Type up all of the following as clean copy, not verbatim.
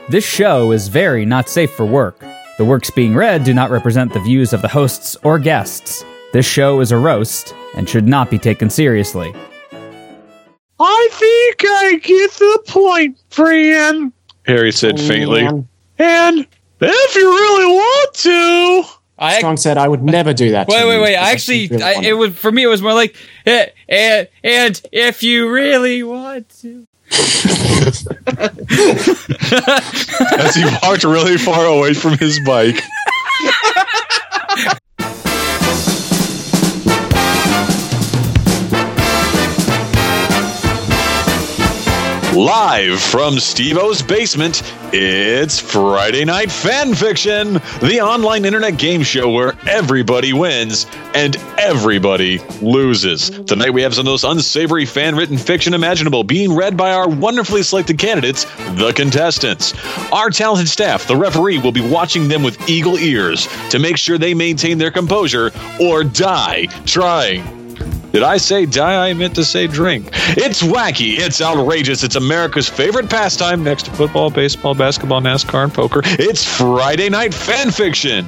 This show is very not safe for work. The works being read do not represent the views of the hosts or guests. This show is a roast and should not be taken seriously. I think I get the point, Fran, Harry said faintly. and if you really want to... Strong said I would never do that. Wait. For me, it was more like, and if you really want to. As he walked really far away from his bike. Live from Steve-O's basement, it's Friday Night Fanfiction, the online internet game show where everybody wins and everybody loses. Tonight we have some of the most unsavory fan-written fiction imaginable being read by our wonderfully selected candidates, the contestants. Our talented staff, the referee, will be watching them with eagle ears to make sure they maintain their composure or die trying. Did I say die? I meant to say drink. It's wacky. It's outrageous. It's America's favorite pastime next to football, baseball, basketball, NASCAR, and poker. It's Friday Night Fanfiction.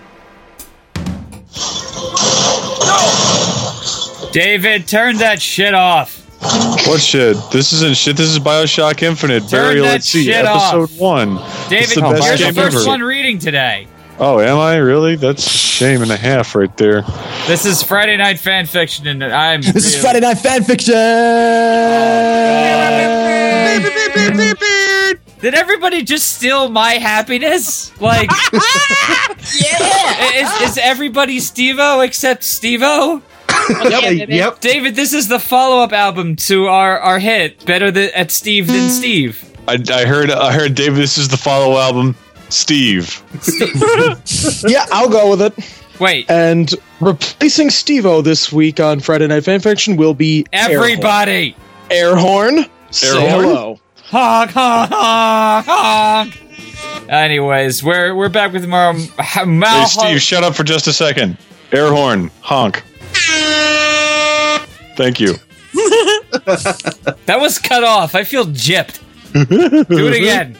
David, turn that shit off. What shit? This isn't shit. This is BioShock Infinite. Turn that shit episode off. 1. David, you're the first one reading today. Oh, am I? Really? That's a shame and a half right there. This is Friday Night Fanfiction, and I'm... This is Friday Night Fanfiction! Did everybody just steal my happiness? Like... Yeah! Is everybody Steve-O except Steve-O? Yep. David, this is the follow-up album to our hit, Better at Steve Than Steve. I heard, David, this is the follow album, Steve. Yeah, I'll go with it. Wait. And replacing Steve-O this week on Friday Night Fanfiction will be everybody. Air horn. Say hello. Honk, honk, honk, honk. Anyways, we're back with more Hey, Steve, shut up for just a second. Air horn. Honk. Thank you. That was cut off. I feel gypped. Do it again.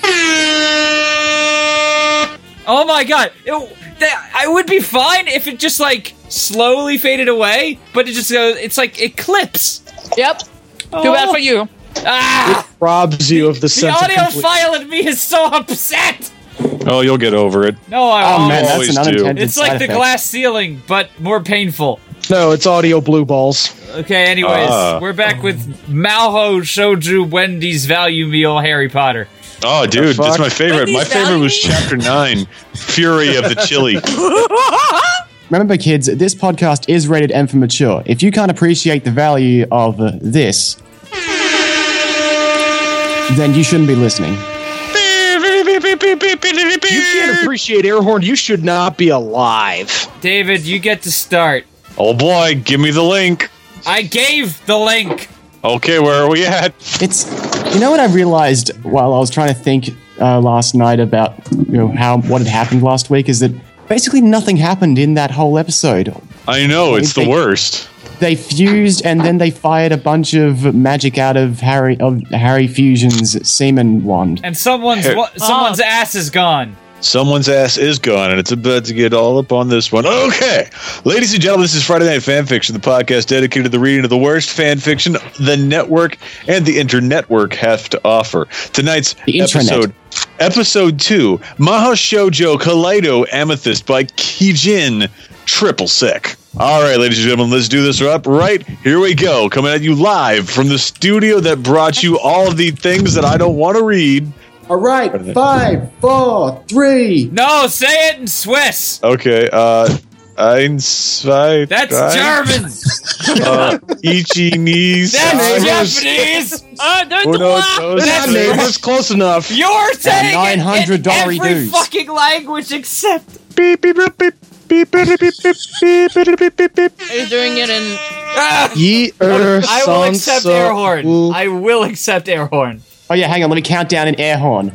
Oh my god. I would be fine if it just, like, slowly faded away, but it just goes, it's like, it clips. Yep. Too bad for you. Ah! It robs you of the sense of audio file in me is so upset. Oh, you'll get over it. No, I won't. Oh man, that's an Always do. unintended It's like side the effect. glass ceiling, but more painful. No, it's audio blue balls. Okay, anyways, we're back with Malho Shoju Wendy's Value Meal Harry Potter. Oh, dude, that's my favorite. Wendy's My favorite was Value? Chapter 9, Fury of the Chili. Remember, kids, this podcast is rated M for mature. If you can't appreciate the value of this, then you shouldn't be listening. If you can't appreciate air horn, you should not be alive. David, you get to start. Oh boy, give me the link. I gave the link. Okay, where are we at? It's, you know what I realized while I was trying to think last night about what had happened last week is that basically nothing happened in that whole episode. I know, it's the worst. They fused and then they fired a bunch of magic out of Harry Fusion's semen wand. And someone's ass is gone. Someone's ass is gone, and it's about to get all up on this one. Okay, ladies and gentlemen, this is Friday Night Fanfiction, the podcast dedicated to the reading of the worst fanfiction the network and the internetwork have to offer. Tonight's episode 2, Maho Shoujo Kaleido Amethyst by Kijin Triple Sick. All right, ladies and gentlemen, let's do this up right. Here we go, coming at you live from the studio that brought you all of the things that I don't want to read. All right, 5, 4, 3. No, say it in Swiss. Okay, eins, zwei, That's drei. German. Ichi, ni, That's Japanese. uno, dos, That tres. neighbor's close enough. You're saying it in $900 every dues. fucking language except... Beep, beep, beep, beep, beep, beep, beep, beep, beep, beep, beep, beep, beep. Are you doing it in... I will accept air horn. I will accept air horn. Oh yeah, hang on, let me count down an air horn.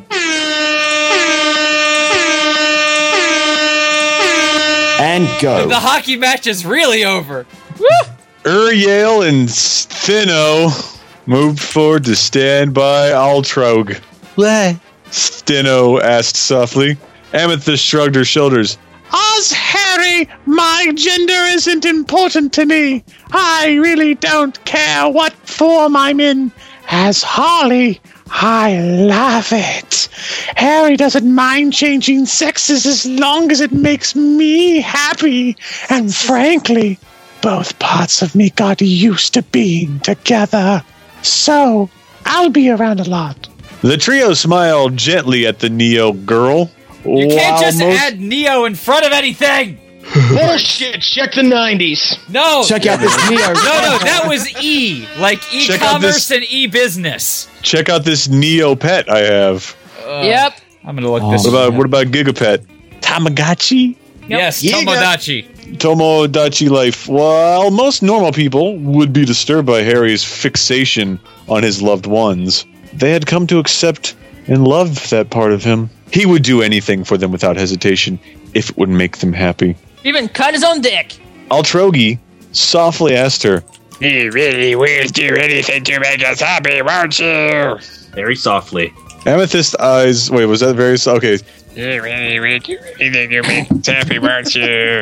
And go. The hockey match is really over. Uriel and Thinno moved forward to stand by Altrog. Steno asked softly. Amethyst shrugged her shoulders. Harry, my gender isn't important to me. I really don't care what form I'm in. As Holly, I love it. Harry doesn't mind changing sexes as long as it makes me happy. And frankly, both parts of me got used to being together. So, I'll be around a lot. The trio smiled gently at the Neo girl. You can't just add Neo in front of anything! Bullshit, check the 90s. No! Check out this Neo. No, that was E. Like e-commerce and e-business. Check out this Neo pet I have. Yep. I'm gonna look this What about Gigapet? Tamagotchi? Yes, Tomodachi. Tomodachi life. While most normal people would be disturbed by Harry's fixation on his loved ones, they had come to accept and love that part of him. He would do anything for them without hesitation if it would make them happy. Even cut his own dick. Altrogi softly asked her, You really will do anything to make us happy, won't you? Very softly. Amethyst eyes. Wait, was that very okay? You really will do anything to make us happy, won't you?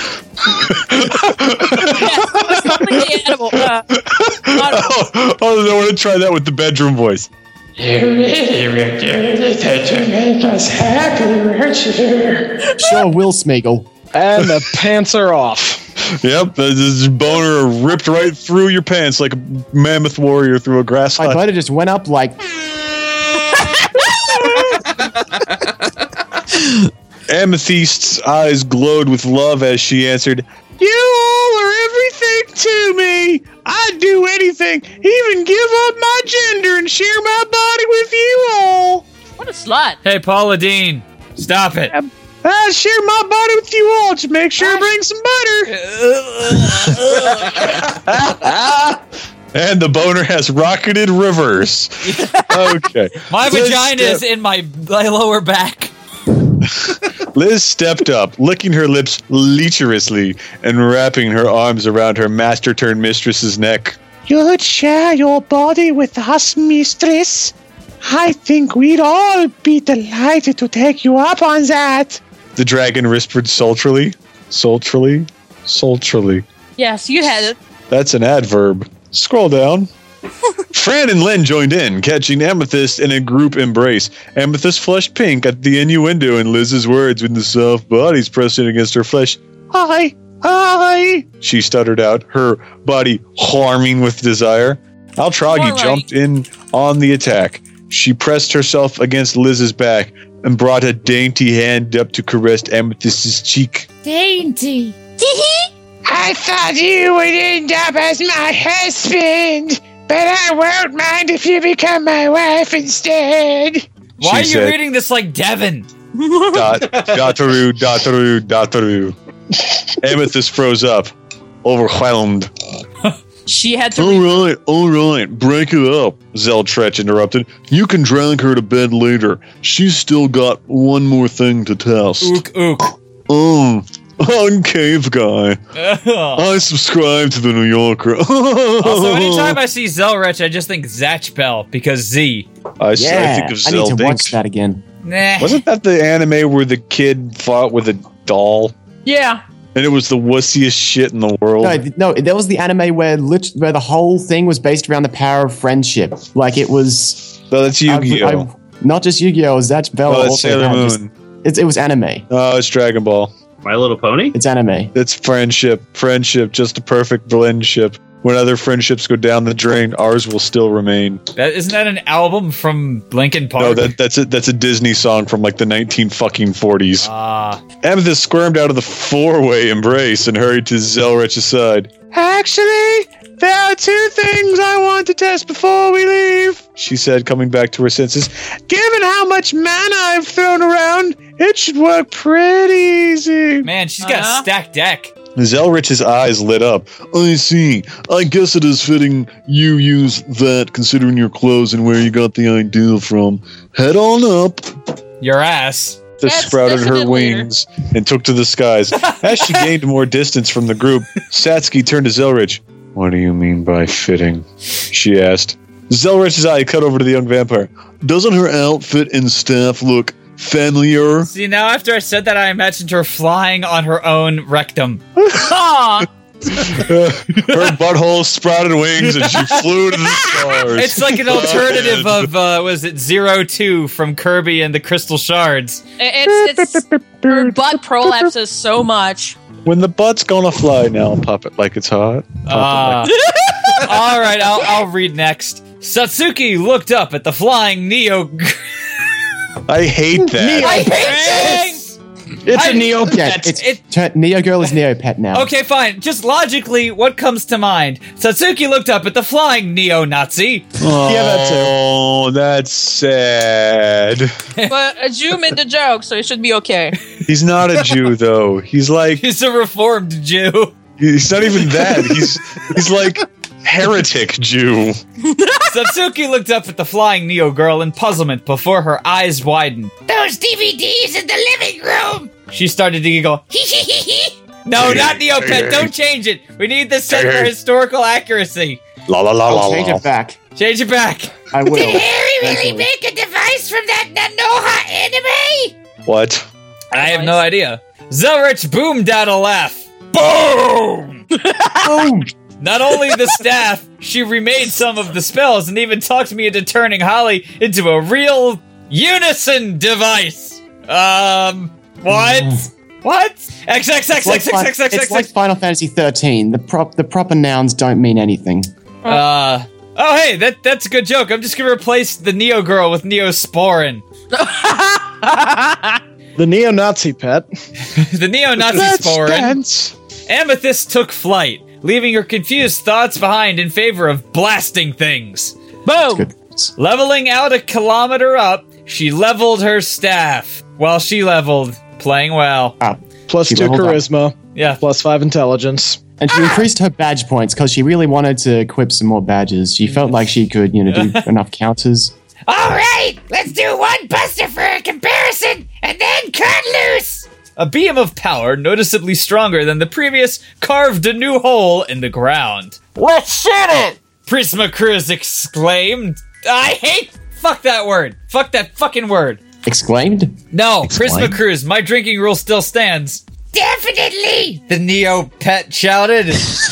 Completely animal. I want to try that with the bedroom voice. You really will do anything to make us happy, won't you? Sure will, Smeagol. And the pants are off. Yep, this boner ripped right through your pants like a mammoth warrior through a grass My hut. butter just went up like... Amethyst's eyes glowed with love as she answered, You all are everything to me. I'd do anything, even give up my gender and share my body with you all. What a slut. Hey, Paula Dean, stop it. I'll share my body with you all to make sure to bring some butter. And the boner has rocketed reverse. Okay. My vagina is in my lower back. Liz stepped up, licking her lips lecherously and wrapping her arms around her master-turned-mistress's neck. You'd share your body with us, mistress. I think we'd all be delighted to take you up on that. The dragon whispered sultrily. Sultrily? Sultrily. Yes, you had it. That's an adverb. Scroll down. Fran and Len joined in, catching Amethyst in a group embrace. Amethyst flushed pink at the innuendo in Liz's words when the soft bodies pressing against her flesh. Hi, she stuttered out, her body harming with desire. Altragi jumped in on the attack. She pressed herself against Liz's back and brought a dainty hand up to caress Amethyst's cheek. Dainty. I thought you would end up as my husband, but I won't mind if you become my wife instead. Why are you reading this like Devin? Dataru. Amethyst froze up, overwhelmed. She had to. All right, break it up, Zeltretch interrupted. You can drag her to bed later. She's still got one more thing to test. Ook. I'm Cave Guy. I subscribe to the New Yorker. Also, anytime I see Zelretch, I just think Zatch Bell because Z. I think of I need to Zeldink. watch that again. Nah. Wasn't that the anime where the kid fought with a doll? Yeah. And it was the wussiest shit in the world. No, that was the anime where the whole thing was based around the power of friendship. Like it was. No, that's Yu-Gi-Oh. Not just Yu-Gi-Oh. Zatch Bell. Oh, that's Sailor Moon. It was anime. Oh, it's Dragon Ball. My Little Pony? It's anime. It's friendship, just a perfect blendship. When other friendships go down the drain, ours will still remain. Isn't that an album from Linkin Park? No, that's a Disney song from like the 1940s. Amethyst squirmed out of the four-way embrace and hurried to Zelretch's side. Actually, there are two things I want to test before we leave, she said, coming back to her senses. Given how much mana I've thrown around, it should work pretty easy. Man, she's got a stacked deck. Zelrich's eyes lit up. I see. I guess it is fitting you use that, considering your clothes and where you got the idea from. Head on up. Your ass. Sprouted her wings and took to the skies. As she gained more distance from the group, Satsuki turned to Zelrich. What do you mean by fitting? She asked. Zelrich's eye cut over to the young vampire. Doesn't her outfit and staff look familiar? See, now after I said that, I imagined her flying on her own rectum. Aw. Her butthole sprouted wings and she flew to the stars. It's like an alternative of, was it 02 from Kirby and the Crystal Shards? It's her butt prolapses so much. When the butt's gonna fly now, pop it like it's hot. All right, I'll read next. Satsuki looked up at the flying Neo. I hate that. I hate this! It's a Neopet. Yeah, Neo Girl is Neopet now. Okay, fine. Just logically, what comes to mind? Satsuki looked up at the flying neo-Nazi. Yeah, that too. Oh, that's sad. But a Jew made the joke, so it should be okay. He's not a Jew, though. He's like... He's a reformed Jew. He's not even that. He's like heretic Jew. Satsuki looked up at the flying Neo Girl in puzzlement before her eyes widened. Those DVDs in the living room. She started to giggle. No, not Neopet. Don't change it. We need this set for historical accuracy. La la la la I'll change la. it back. Change it back. I will. Did Harry really Eventually. make a device from that Nanoha anime? What? I have no idea. Zelrich boomed out a laugh. Boom! Boom! Not only the staff, she remade some of the spells and even talked me into turning Holly into a real unison device. What? What? It's like Final Fantasy 13. The proper nouns don't mean anything. Oh, hey, that's a good joke. I'm just gonna replace the Neo Girl with Neosporin. The neo-Nazi pet. The Neo-Nazi That's Sporin. dense. Amethyst took flight, leaving her confused thoughts behind in favor of blasting things. Boom! Good. Leveling out a kilometer up, she leveled her staff. While she leveled, playing well. Plus She 2 leveled up. charisma. Yeah. Plus 5 intelligence. And she increased her badge points because she really wanted to equip some more badges. She felt like she could, do enough counters. All right, let's do one buster for a comparison, and then cut loose. A beam of power, noticeably stronger than the previous, carved a new hole in the ground. Let's shoot it! Prisma Cruz exclaimed. Fuck that word. Fuck that fucking word. Exclaimed? No, Prisma Cruz, my drinking rule still stands. Definitely. The Neo-Pet shouted.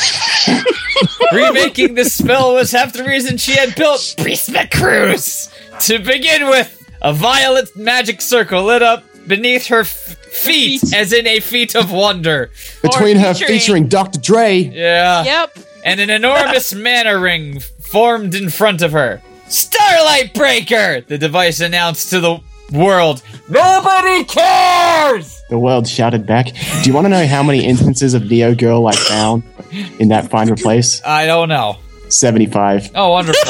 Remaking the spell was half the reason she had built Prisma Cruz. To begin with, a violet magic circle lit up beneath her feet, as in a feat of wonder. Between her featuring Dr. Dre. Yeah. Yep. And an enormous mana ring formed in front of her. Starlight Breaker! The device announced to the world. Nobody cares! The world shouted back. Do you want to know how many instances of Neo Girl I found in that find replace? I don't know. 75. Oh, wonderful.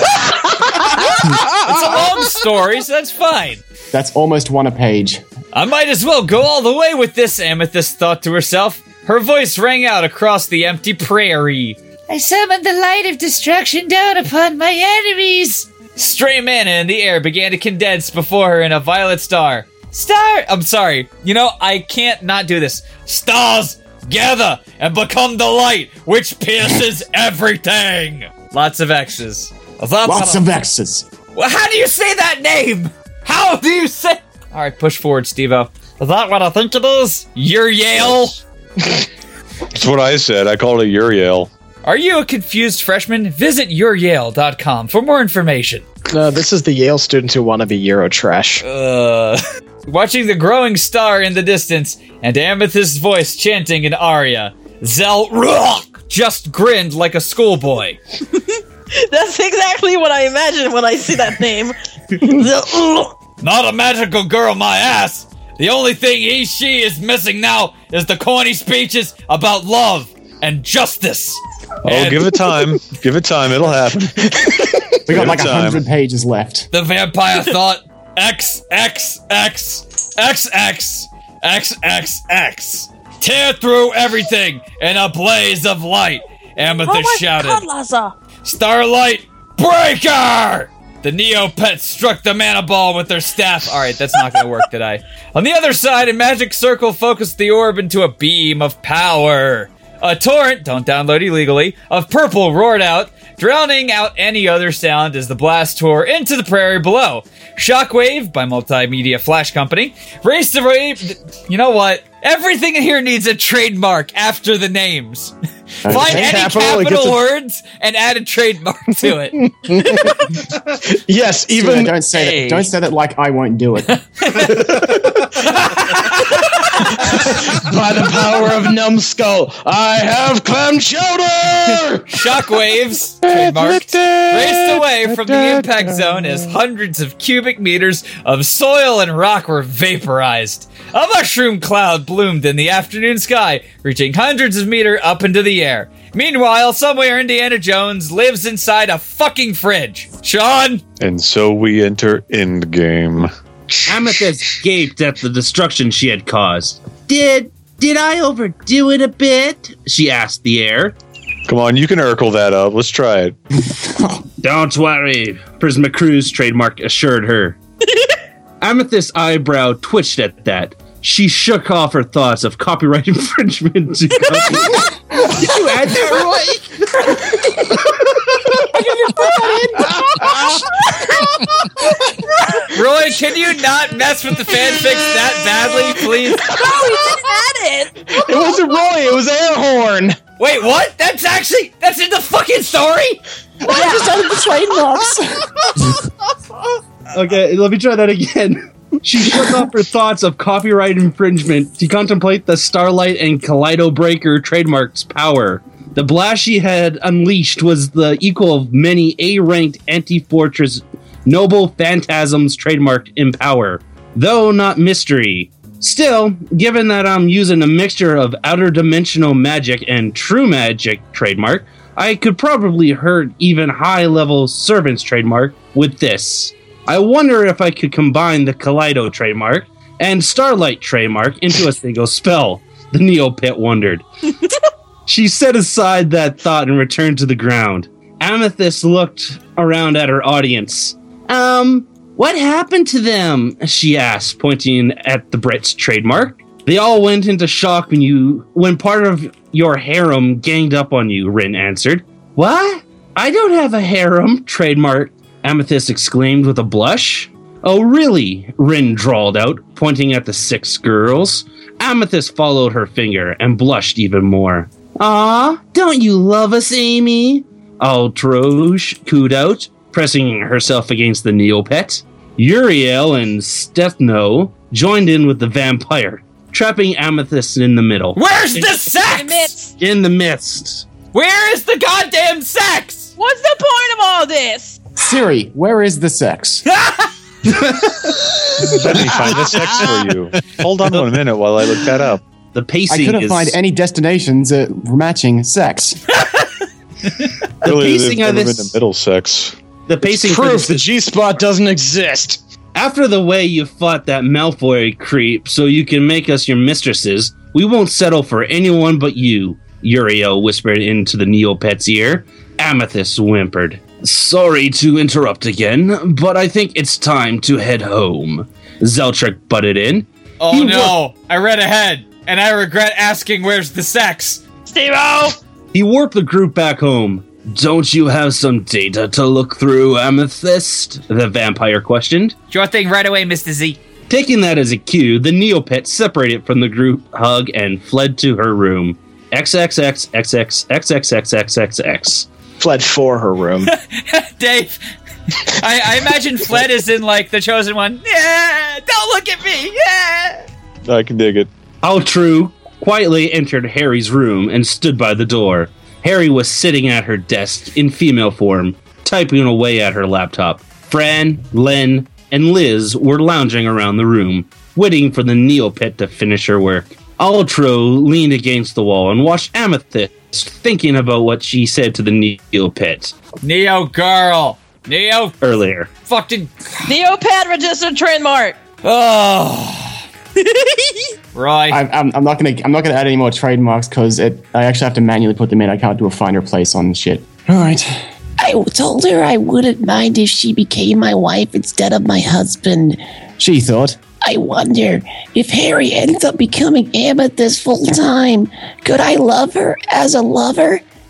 It's a long story, so that's fine. That's almost one a page. I might as well go all the way with this, Amethyst thought to herself. Her voice rang out across the empty prairie. I summoned the light of destruction down upon my enemies. Stray mana in the air began to condense before her in a violet star. I'm sorry. I can't not do this. Stars, gather and become the light, which pierces everything. Lots of X's. Lots of X's. Well, how do you say that name? How do you say... All right, push forward, Steve-O. Is that what I think it is? Uriel? That's what I said. I called it Uriel. Are you a confused freshman? Visit youryale.com for more information. No, this is the Yale students who want to be Eurotrash. Watching the growing star in the distance and Amethyst's voice chanting an aria, Zelrock just grinned like a schoolboy. That's exactly what I imagine when I see that name. Not a magical girl, my ass. The only thing she is missing now is the corny speeches about love and justice. Oh, give it time. Give it time. It'll happen. We got like time. 100 pages left. The vampire thought, X, X, X, X, X, X, X, X. Tear through everything in a blaze of light, Amethyst shouted. God, Laza. Starlight Breaker! The Neo-Pet struck the mana ball with their staff. Alright, that's not gonna work today. On the other side, a magic circle focused the orb into a beam of power. A torrent, don't download illegally, of purple roared out, drowning out any other sound as the blast tore into the prairie below. Shockwave, by Multimedia Flash Company, raced away. You know what? Everything in here needs a trademark after the names. Find any capital words and add a trademark to it. Yes, even don't say that. Don't say that like I won't do it. By the power of Numbskull, I have clam chowder! Shockwaves, trademarked, raced away from the impact zone as hundreds of cubic meters of soil and rock were vaporized. A mushroom cloud bloomed in the afternoon sky, reaching hundreds of meters up into the air. Meanwhile, somewhere Indiana Jones lives inside a fucking fridge. Sean! And so we enter Endgame. Amethyst gaped at the destruction she had caused. Did I overdo it a bit? She asked the air. Come on, you can Urkel that up. Let's try it. Don't worry, Prisma Cruz trademark assured her. Amethyst's eyebrow twitched at that. She shook off her thoughts of copyright infringement. Did you add that, Roy? Roy, can you not mess with the fanfics that badly, please? No, he didn't add it. It wasn't Roy, it was Airhorn. Wait, what? That's in the fucking story? I just added the trademarks. Okay, let me try that again. She shook off her thoughts of copyright infringement to contemplate the Starlight and Kaleido Breaker trademark's power. The blast she had unleashed was the equal of many A-ranked anti-fortress noble phantasms trademarked in power, though not mystery. Still, given that I'm using a mixture of outer dimensional magic and true magic trademark, I could probably hurt even high-level servants trademark with this. I wonder if I could combine the Kaleido trademark and Starlight trademark into a single spell, the Neopet wondered. She set aside that thought and returned to the ground. Amethyst looked around at her audience. What happened to them? She asked, pointing at the Brit's trademark. They all went into shock when part of your harem ganged up on you, Rin answered. What? I don't have a harem, trademark, Amethyst exclaimed with a blush. Oh, really? Rin drawled out, pointing at the 6 girls. Amethyst followed her finger and blushed even more. Aw, don't you love us, Amy? Altroge cooed out, pressing herself against the Neopet. Uriel and Stethno joined in with the vampire, trapping Amethyst in the middle. Where's the sex? In the midst. Where is the goddamn sex? What's the point of all this? Siri, where is the sex? Let me find the sex for you. Hold on 1 minute while I look that up. The pacing I couldn't find any destinations matching sex. The pacing of this... in the middle sex. The pacing Proof the G-spot doesn't exist. After the way you fought that Malfoy creep so you can make us your mistresses, we won't settle for anyone but you, Uriel whispered into the Neopet's ear. Amethyst whimpered. Sorry to interrupt again, but I think it's time to head home. Zeltric butted in. Oh no, I read ahead, and I regret asking where's the sex. Steve-O! He warped the group back home. Don't you have some data to look through, Amethyst? The vampire questioned. Sure thing right away, Mr. Z. Taking that as a cue, the Neopet separated from the group hug and fled to her room. XXXXXXXXXX. Fled for her room. Dave, I imagine fled is in like the chosen one. Yeah, don't look at me. Yeah. I can dig it. Altru quietly entered Harry's room and stood by the door. Harry was sitting at her desk in female form, typing away at her laptop. Fran, Len, and Liz were lounging around the room, waiting for the Neopet to finish her work. Altru leaned against the wall and watched Amethyst, thinking about what she said to the Neopet. Neo girl. Neo. Earlier. Fucking. Neopet registered trademark. Oh. Roy. I'm not gonna add any more trademarks because I actually have to manually put them in. I can't do a find or place on shit. All right. I told her I wouldn't mind if she became my wife instead of my husband. She thought. I wonder if Harry ends up becoming Amethyst full time. Could I love her as a lover?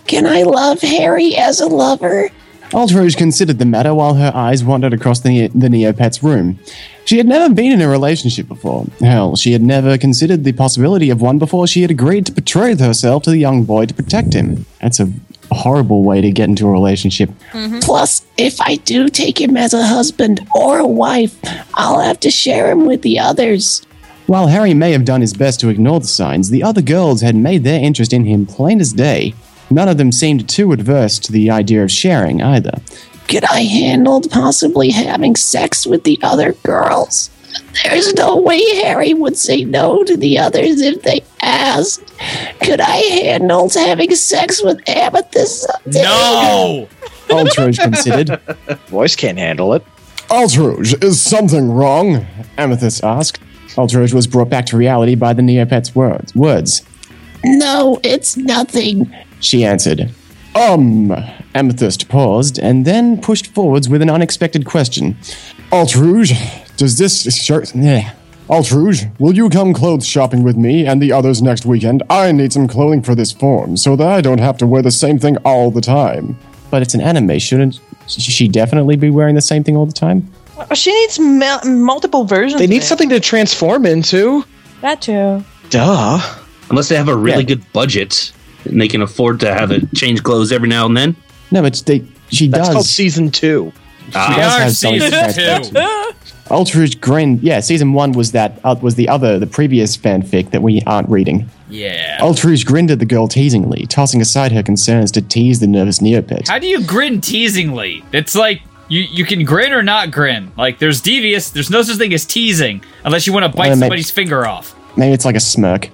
Can I love Harry as a lover? Aldrouge considered the matter while her eyes wandered across the Neopet's room. She had never been in a relationship before. Hell, she had never considered the possibility of one before she had agreed to betroth herself to the young boy to protect him. That's a horrible way to get into a relationship. Plus, if I do take him as a husband or a wife, I'll have to share him with the others. While Harry may have done his best to ignore the signs, the other girls had made their interest in him plain as day. None of them seemed too adverse to the idea of sharing either. Could I handle possibly having sex with the other girls? There's no way Harry would say no to the others if they asked. Could I handle having sex with Amethyst someday? No! Aldrouge considered. Voice can't handle it. Aldrouge, is something wrong? Amethyst asked. Aldrouge was brought back to reality by the Neopet's words. No, it's nothing. She answered. Amethyst paused and then pushed forwards with an unexpected question. Aldrouge, does this shirt... Aldrouge, will you come clothes shopping with me and the others next weekend? I need some clothing for this form so that I don't have to wear the same thing all the time. But it's an anime, shouldn't she definitely be wearing the same thing all the time? She needs multiple versions. They need of it. something to transform into. That too. Duh. Unless they have a really good budget and they can afford to have it change clothes every now and then. No, but she That's does. called season 2. She does have season something 2. Aldrouge grinned. Yeah, season 1 was the previous fanfic that we aren't reading. Yeah. Aldrouge grinned at the girl teasingly, tossing aside her concerns to tease the nervous Neopet. How do you grin teasingly? It's like you can grin or not grin. Like there's no such thing as teasing unless you want to bite somebody's finger off. Maybe it's like a smirk.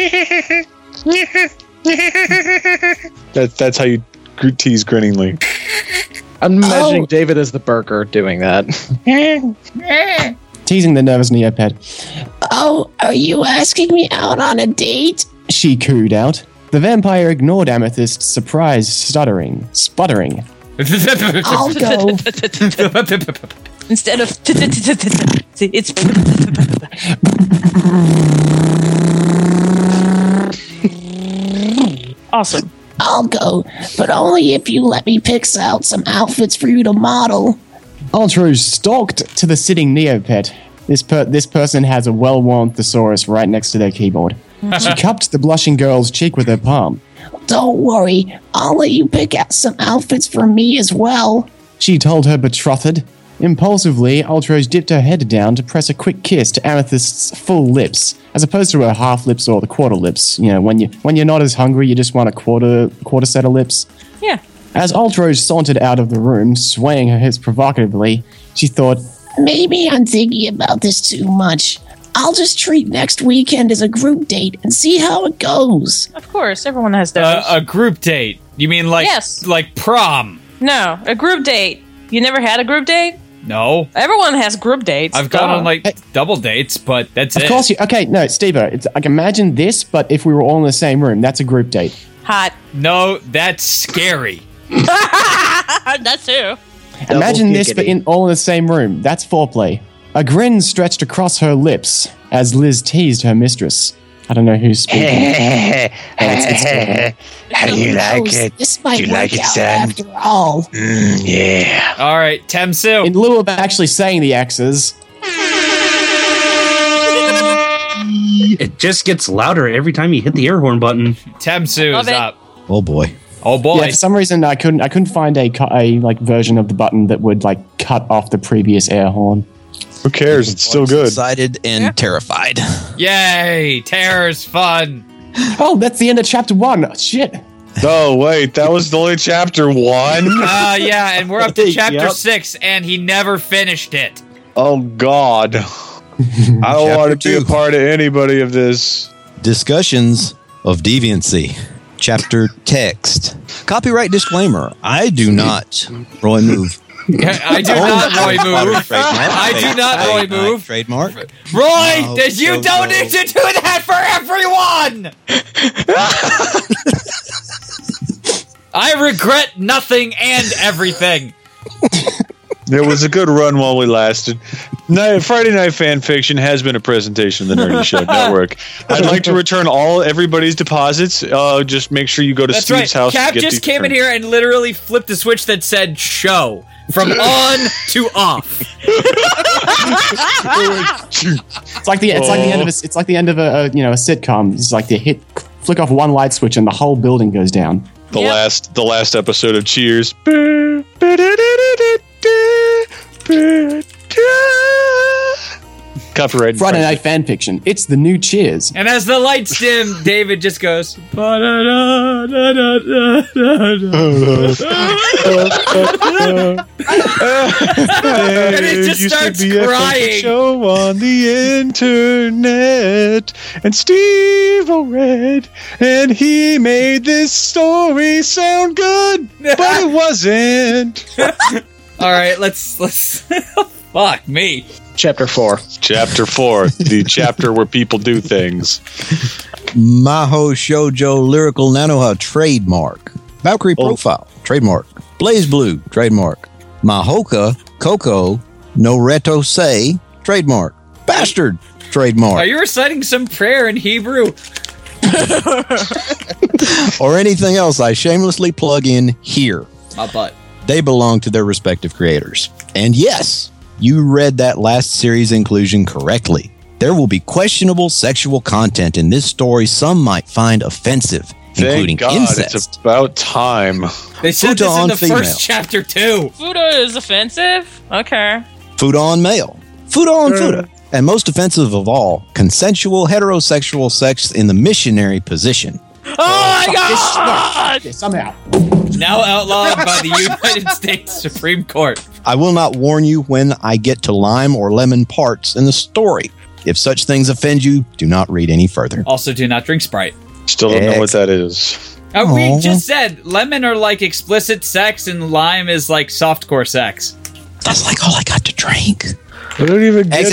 That's how you tease grinningly. I'm imagining David as the burger doing that. Teasing the nervous Neopet. Oh, are you asking me out on a date? She cooed out. The vampire ignored Amethyst's surprised sputtering. I'll go. Instead of it's awesome. I'll go, but only if you let me pick out some outfits for you to model. Aldrouge stalked to the sitting Neopet. This person has a well-worn thesaurus right next to their keyboard. She cupped the blushing girl's cheek with her palm. Don't worry, I'll let you pick out some outfits for me as well. She told her betrothed. Impulsively, Aldrouge dipped her head down to press a quick kiss to Amethyst's full lips, as opposed to her half lips or the quarter lips. You know, when you're not as hungry, you just want a quarter set of lips. Yeah. As Aldrouge sauntered out of the room, swaying her hips provocatively, she thought, maybe I'm thinking about this too much. I'll just treat next weekend as a group date and see how it goes. Of course, everyone has those. A group date? You mean like prom? No, a group date. You never had a group date? No. Everyone has group dates. I've gone on double dates, but that's it. Of course you... Okay, no, Steve-o, it's like imagine this, but if we were all in the same room, that's a group date. Hot. No, that's scary. That too. Imagine this, but all in the same room. That's foreplay. A grin stretched across her lips as Liz teased her mistress. I don't know who's speaking. How do you like it? This might Do you work like it, out son? after all. Yeah. All right, Temsu. In lieu of actually saying the X's, It just gets louder every time you hit the air horn button. Temsu Love is it. up. Oh boy. Oh boy. yeah, for some reason I couldn't find a like version of the button that would like cut off the previous air horn. Who cares? It's still good. Excited and terrified. Yay! Terror's fun. Oh, that's the end of chapter 1. Shit. Oh, wait. That was only chapter 1? Yeah, and we're up to chapter Yep. 6, and he never finished it. Oh, God. I don't want to be a part of anybody of this. Discussions of deviancy. Chapter text. Copyright disclaimer. I do not. Roy move. I do not, Roy, move. Trademark. I do not, Roy, move. Trademark. Roy, Oh, you so don't no. need to do that for everyone! I regret nothing and everything. It was a good run while we lasted. Friday Night Fan Fiction has been a presentation of the Nerdy Show Network. I'd like to return everybody's deposits. Just make sure you go to That's Steve's right. house. Cap to get just came in here and literally flipped the switch that said "show" from on to off. It's like the end of a sitcom. It's like they flick off one light switch and the whole building goes down. The last episode of Cheers. Copyright. Friday Night Fan Fiction. It's the new Cheers. And as the lights dim, David just goes. And it just starts crying. Show on the internet, and Steve read, and he made this story sound good, but it wasn't. All right, let's. Fuck me. Chapter 4. The chapter where people do things. Maho Shoujo Lyrical Nanoha trademark. Valkyrie Profile trademark. Blaze Blue trademark. Mahoka Coco No Reto Say trademark. Bastard trademark. Are you reciting some prayer in Hebrew? Or anything else I shamelessly plug in here. My butt. They belong to their respective creators. And yes, you read that last series inclusion correctly. There will be questionable sexual content in this story some might find offensive, including Thank God, incest. it's about time. They said Futa this in on the female. first chapter too. Fuda is offensive? Okay. Fuda on male. Fuda on Fuda. And most offensive of all, consensual heterosexual sex in the missionary position. Oh my god! Somehow. Now outlawed by the United States Supreme Court. I will not warn you when I get to lime or lemon parts in the story. If such things offend you, do not read any further. Also, do not drink Sprite. Still don't know what that is. We just said lemon are like explicit sex and lime is like softcore sex. That's like all I got to drink. I don't even get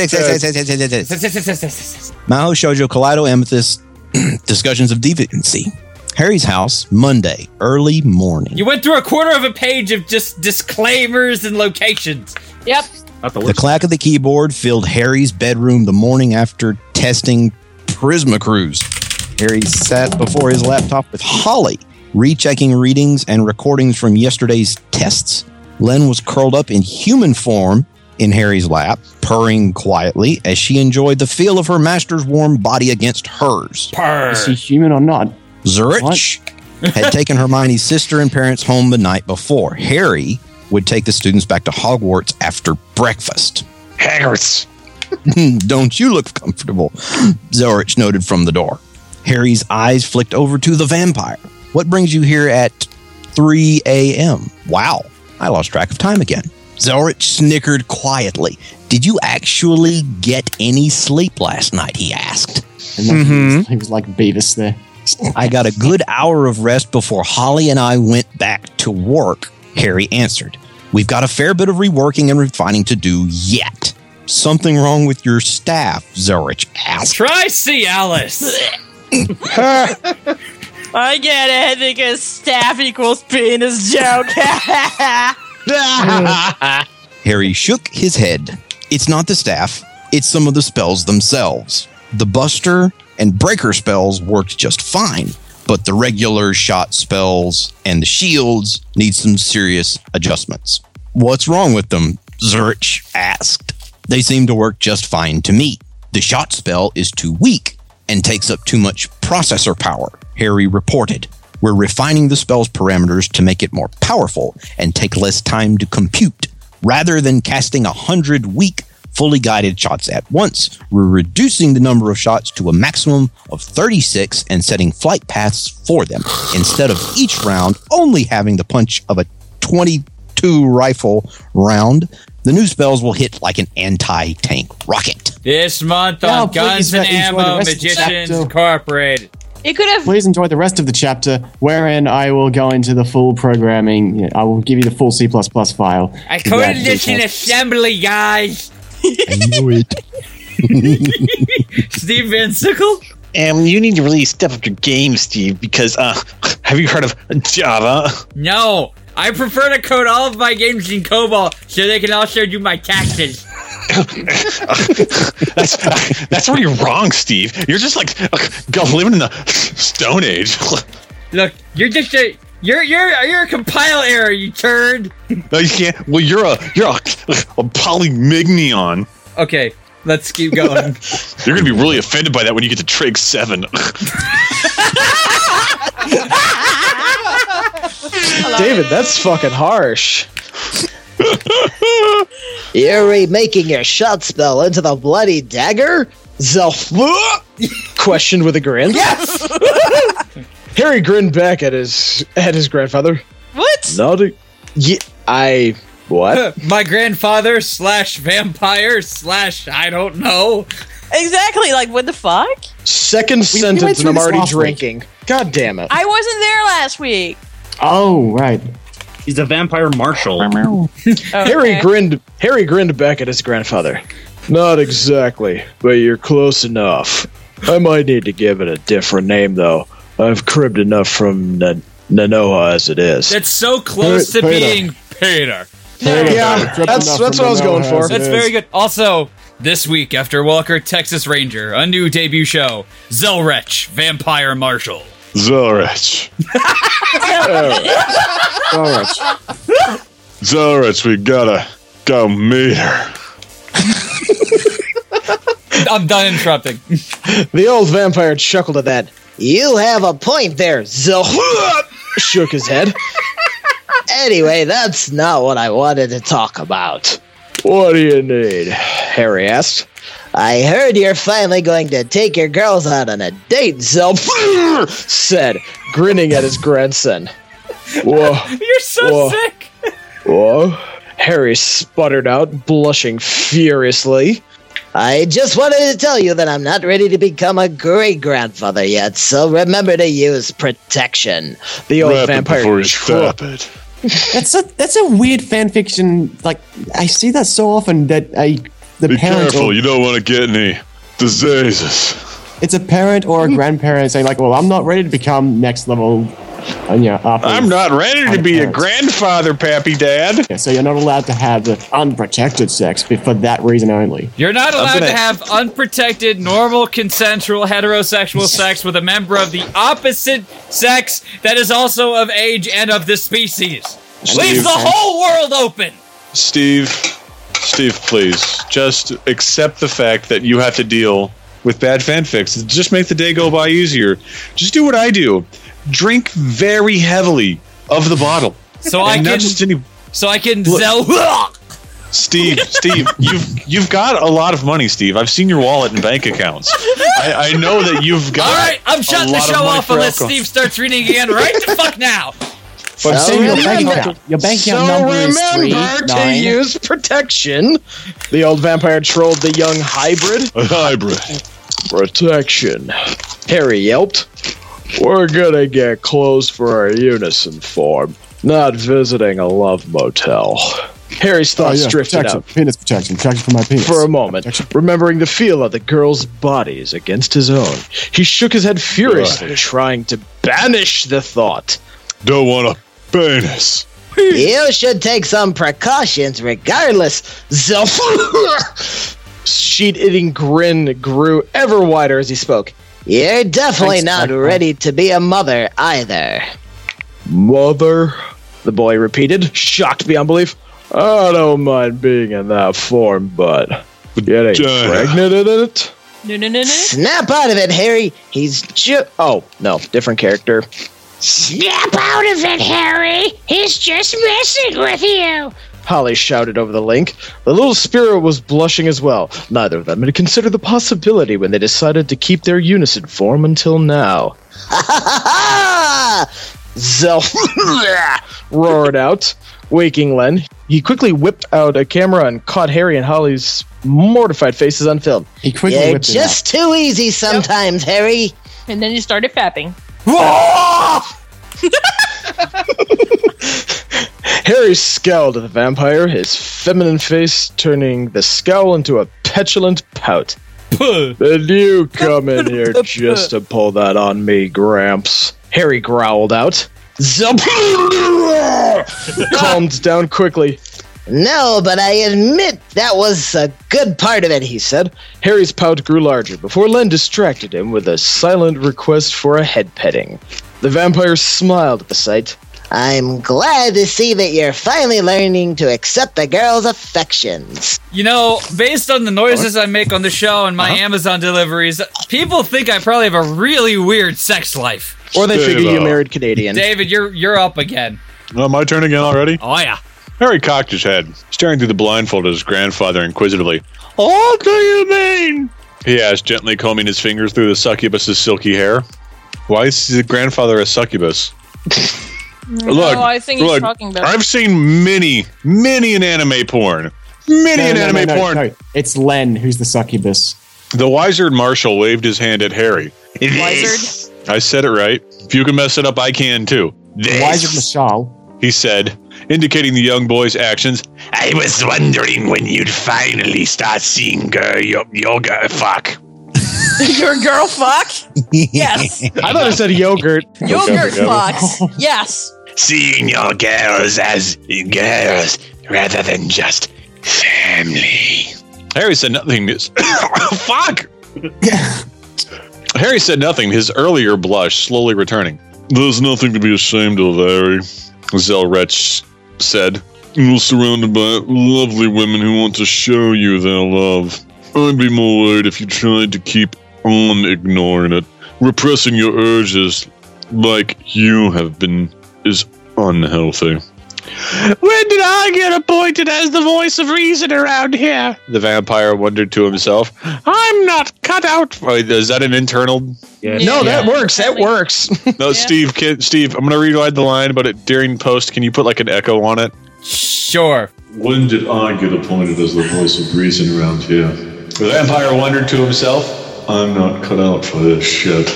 Maho Shoujo Kaleido Amethyst Discussions of Deviancy. Harry's house, Monday, early morning. You went through a quarter of a page of just disclaimers and locations. Yep. The clack of the keyboard filled Harry's bedroom the morning after testing Prisma Cruise. Harry sat before his laptop with Holly, rechecking readings and recordings from yesterday's tests. Len was curled up in human form in Harry's lap, purring quietly as she enjoyed the feel of her master's warm body against hers. Purr. Is he human or not? Zurich had taken Hermione's sister and parents home the night before. Harry would take the students back to Hogwarts after breakfast. Haggards. Don't you look comfortable? Zurich noted from the door. Harry's eyes flicked over to the vampire. What brings you here at 3 a.m.? Wow, I lost track of time again. Zurich snickered quietly. Did you actually get any sleep last night? He asked. And he was like Beavis there. I got a good hour of rest before Holly and I went back to work, Harry answered. We've got a fair bit of reworking and refining to do yet. Something wrong with your staff, Zurich asked. Try Cialis. I get it because staff equals penis joke. Harry shook his head. It's not the staff, it's some of the spells themselves. The Buster and Breaker spells worked just fine, but the regular shot spells and the shields need some serious adjustments. What's wrong with them? Zurich asked. They seem to work just fine to me. The shot spell is too weak and takes up too much processor power, Harry reported. We're refining the spell's parameters to make it more powerful and take less time to compute. Rather than casting 100 weak, fully guided shots at once, we're reducing the number of shots to a maximum of 36 and setting flight paths for them, instead of each round only having the punch of a 22 rifle round. The new spells will hit like an anti-tank rocket. This month Now, on Guns please and enjoy the Ammo rest of the Magicians chapter. Incorporated. You could have. Please enjoy the rest of the chapter, wherein I will go into the full programming. I will give you the full C++ file. I coded this in assembly, guys. I knew it. Steve Van Sickle? You need to really step up your game, Steve, because have you heard of Java? No. I prefer to code all of my games in COBOL so they can also do my taxes. That's where you're wrong, Steve. You're just like living in the Stone Age. Look, you're just a a compile error, you turd. No, you can't. Well, you're a polymignion. Okay, let's keep going. You're gonna be really offended by that when you get to Trig 7. David, that's fucking harsh. You're remaking your shot spell into the bloody dagger? Zelf questioned with a grin. Yes! Harry grinned back at his grandfather. What? Naughty. Yeah, what? My grandfather / vampire / I don't know. Exactly, like what the fuck? Second sentence and I'm already drinking. God damn it. I wasn't there last week. Oh, right. He's a vampire marshal. Harry grinned back at his grandfather. Not exactly, but you're close enough. I might need to give it a different name, though. I've cribbed enough from Nanoha as it is. It's so close to being Peter. Yeah, that's what I was going for. That's very good. Also, this week after Walker, Texas Ranger, a new debut show, Zelrech, Vampire Marshal. Zelrech. Zelrech, we gotta go meet her. I'm done interrupting. The old vampire chuckled at that. You have a point there, Zelf. Shook his head. Anyway, that's not what I wanted to talk about. What do you need? Harry asked. I heard you're finally going to take your girls out on a date, Zelf said, grinning at his grandson. Whoa. You're so sick. Whoa. Harry sputtered out, blushing furiously. I just wanted to tell you that I'm not ready to become a great-grandfather yet, so remember to use protection. The old vampire it. That's a weird fanfiction. Like, I see that so often that the Be parent. Careful, you don't want to get any diseases. It's a parent or a grandparent saying, like, well, I'm not ready to become next level. I'm not ready to be a grandfather, Pappy Dad. Yeah, so you're not allowed to have the unprotected sex for that reason only. You're not allowed to have unprotected, normal, consensual, heterosexual sex with a member of the opposite sex that is also of age and of the species. Leaves the whole world open. Steve, please, just accept the fact that you have to deal with bad fanfics. Just make the day go by easier. Just do what I do. Drink very heavily of the bottle. So I can Steve, you've got a lot of money, Steve. I've seen your wallet and bank accounts. I know that you've got. All right, I'm shutting the show off unless Steve starts reading again right the fuck now. But say your bank account number is 3 remember to 9. use protection. The old vampire trolled the young hybrid. A hybrid. Protection. Harry yelped. We're gonna get clothes for our unison form, not visiting a love motel. Harry's thoughts drifted out. Penis protection for my penis. For a moment, remembering the feel of the girls' bodies against his own, he shook his head furiously, trying to banish the thought. Don't want a penis. You should take some precautions regardless, Zelf. Sheet-eating grin grew ever wider as he spoke. You're definitely not ready to be a mother either. Mother? The boy repeated, shocked beyond belief. I don't mind being in that form, but getting pregnant in it? No. Snap out of it, Harry. He's oh, no, different character. Snap out of it, Harry. He's just messing with you. Holly shouted over the link. The little spirit was blushing as well. Neither of them had considered the possibility when they decided to keep their unison form until now. Ha ha ha! Zelf roared out, waking Len. He quickly whipped out a camera and caught Harry and Holly's mortified faces on film. He quickly You're whipped just too easy sometimes, Harry. And then you started fapping. Harry scowled at the vampire, his feminine face turning the scowl into a petulant pout. Did you come in here just to pull that on me, Gramps? Harry growled out. calmed down quickly. No, but I admit that was a good part of it, he said. Harry's pout grew larger before Len distracted him with a silent request for a head petting. The vampire smiled at the sight. I'm glad to see that you're finally learning to accept the girl's affections. You know, based on the noises I make on the show and my Amazon deliveries, people think I probably have a really weird sex life. Or they figure you married Canadian. David, you're up again. Oh, my turn again already? Oh, yeah. Harry cocked his head, staring through the blindfold at his grandfather inquisitively. What do you mean? He asked, gently combing his fingers through the succubus's silky hair. Why is his grandfather a succubus? No, I think he's talking about. I've seen many in anime porn. Porn. No. It's Len who's the succubus. The wizered Marshal waved his hand at Harry. Wizered? I said it right. If you can mess it up, I can too. The wizered Marshal, he said, indicating the young boy's actions. I was wondering when you'd finally start seeing your girl fuck. Your girl fuck? Yes. I thought it said yogurt. Yogurt fuck. Yes. Seeing your girls as girls rather than just family. Harry said nothing. Fuck! Harry said nothing, his earlier blush slowly returning. There's nothing to be ashamed of, Harry, Zelretch said. You're surrounded by lovely women who want to show you their love. I'd be more worried if you tried to keep on ignoring it. Repressing your urges like you have been is unhealthy. When did I get appointed as the voice of reason around here? The vampire wondered to himself. I'm not cut out. Is that an internal? Yeah. No, that works. That works. No, Steve, I'm going to rewind the line, but during post, can you put like an echo on it? Sure. When did I get appointed as the voice of reason around here? The vampire wondered to himself. I'm not cut out for this shit.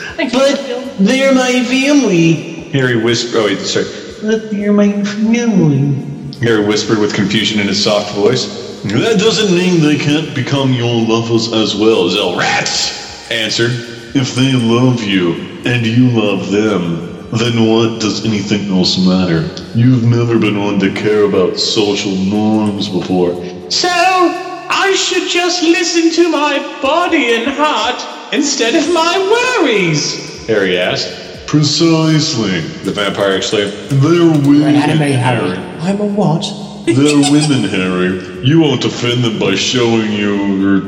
But they're my family. Harry whispered. Oh, wait, sorry. But they're my family. Harry whispered with confusion in his soft voice. That doesn't mean they can't become your lovers as well, Zelratz answered. If they love you, and you love them, then what does anything else matter? You've never been one to care about social norms before. So, I should just listen to my body and heart instead of my worries? Harry asked. Precisely, the vampire exclaimed. They're women, Harry. I'm a what? They're women, Harry. You won't offend them by showing your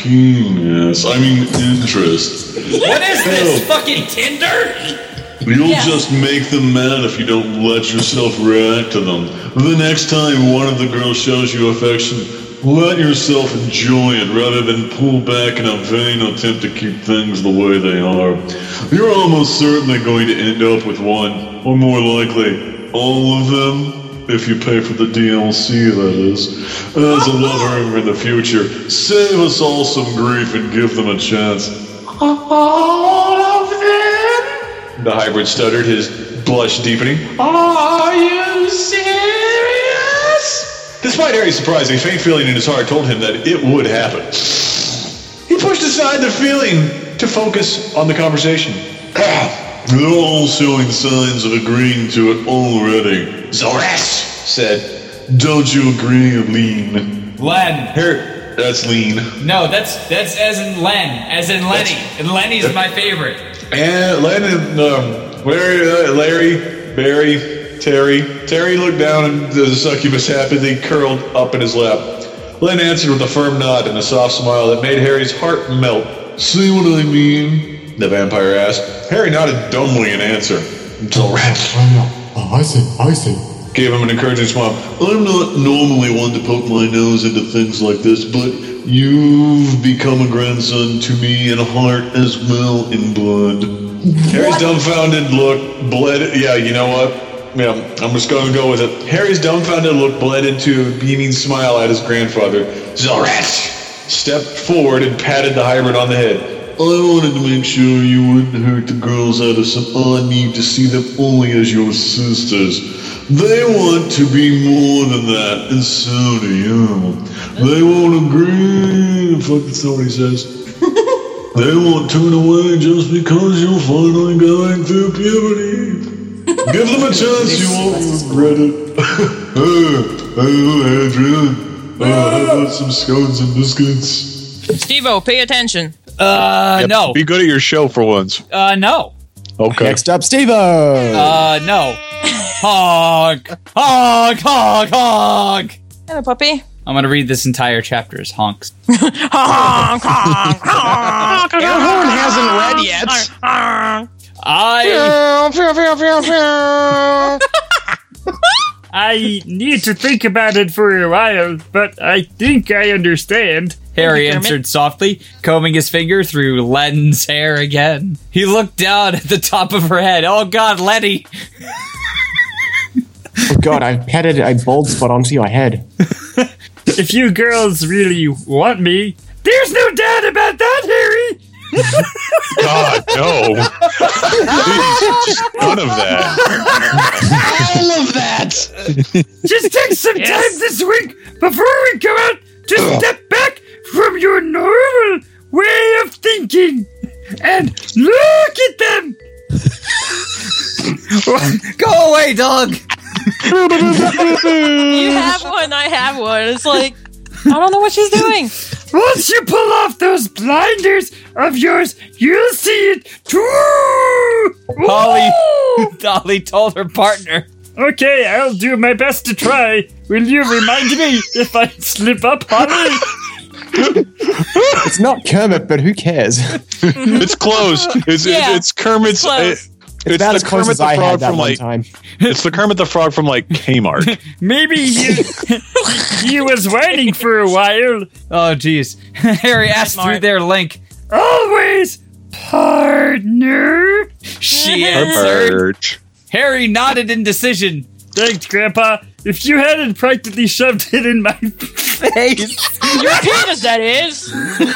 penis. I mean, interest. What is this, fucking Tinder? You'll just make them mad if you don't let yourself react to them. The next time one of the girls shows you affection, let yourself enjoy it rather than pull back in a vain attempt to keep things the way they are. You're almost certainly going to end up with one, or more likely, all of them, if you pay for the DLC, that is. As a lover in the future, save us all some grief and give them a chance. All of them? The hybrid stuttered, his blush deepening. Are you serious? Despite Harry's surprise, a faint feeling in his heart told him that it would happen. He pushed aside the feeling to focus on the conversation. They're all showing signs of agreeing to it already. Zoras said, don't you agree, Lean? Len. Harry, that's Lean. No, that's as in Len, as in Lenny. And Lenny's my favorite. And Len and Larry, Barry, Terry looked down and the succubus happily curled up in his lap. Len answered with a firm nod and a soft smile that made Harry's heart melt. See what I mean? The vampire asked. Harry nodded dumbly in answer. I see. Gave him an encouraging smile. I'm not normally one to poke my nose into things like this, but you've become a grandson to me in heart as well in blood. Harry's dumbfounded look bled. Yeah, you know what? Yeah, I'm just going to go with it. Harry's dumbfounded look bled into a beaming smile at his grandfather. Zorat stepped forward and patted the hybrid on the head. I wanted to make sure you wouldn't hurt the girls out of some odd need to see them only as your sisters. They want to be more than that, and so do you. They won't agree. Fuck, that's not what he says. They won't turn away just because you're finally going through puberty. Give them a chance, you won't regret it. Adrian, how about some scones and biscuits? Steve-O, pay attention. No. Be good at your show for once. No. Okay. Next up, Steve-O. No. Honk. Honk, honk, honk. Hello, puppy. I'm gonna read this entire chapter as honks. Honk, honk, honk. Your horn hasn't read yet. I need to think about it for a while, but I think I understand. Harry answered softly, combing his finger through Len's hair again. He looked down at the top of her head. Oh God, Letty! Oh God, I petted a bald spot onto your head. If you girls really want me, there's no doubt about that, Harry! God, no. Please, just none of that. All of that. Just take some time this week before we go out to step back from your normal way of thinking and look at them. Go away, dog! You have one, I have one. It's like, I don't know what she's doing. Once you pull off those blinders of yours, you'll see it too. Dolly told her partner. Okay, I'll do my best to try. Will you remind me if I slip up, Holly? It's not Kermit, but who cares? It's close. It's Kermit's. It's about the as close Kermit as the I Frog had that from one like. time. It's the Kermit the Frog from like Kmart. Maybe he was whining for a while. Oh, jeez. Harry asked through their link. Always, partner. She answered. Harry nodded in decision. Thanks, Grandpa. If you hadn't practically shoved it in my face. Your penis, that is.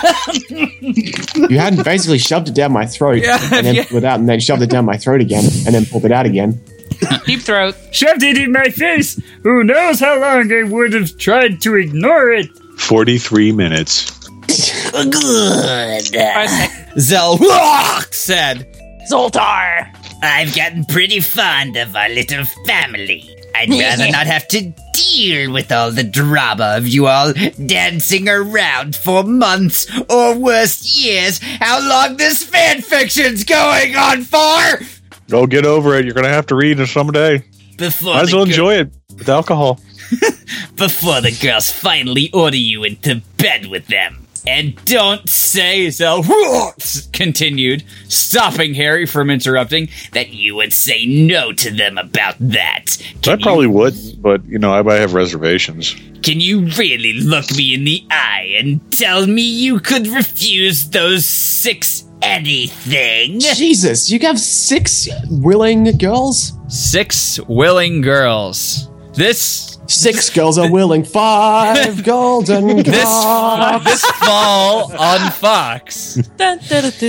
You hadn't basically shoved it down my throat and then pulled it out and then shoved it down my throat again and then pulled it out again. Deep throat. Shoved it in my face. Who knows how long I would have tried to ignore it. 43 minutes. Good. Zelwalk said. Zoltar. I've gotten pretty fond of our little family. I'd rather not have to deal with all the drama of you all dancing around for months or worse years. How long this fanfiction's going on for? Go get over it. You're going to have to read it someday. Might as well enjoy it with alcohol. Before the girls finally order you into bed with them. And don't say, Zel continued, stopping Harry from interrupting, that you would say no to them about that. I probably would, but, you know, I might have reservations. Can you really look me in the eye and tell me you could refuse those 6 anything? Jesus, you have 6 willing girls? 6 willing girls. 6 girls are willing, 5 golden cocks. This fall on Fox. Yeah,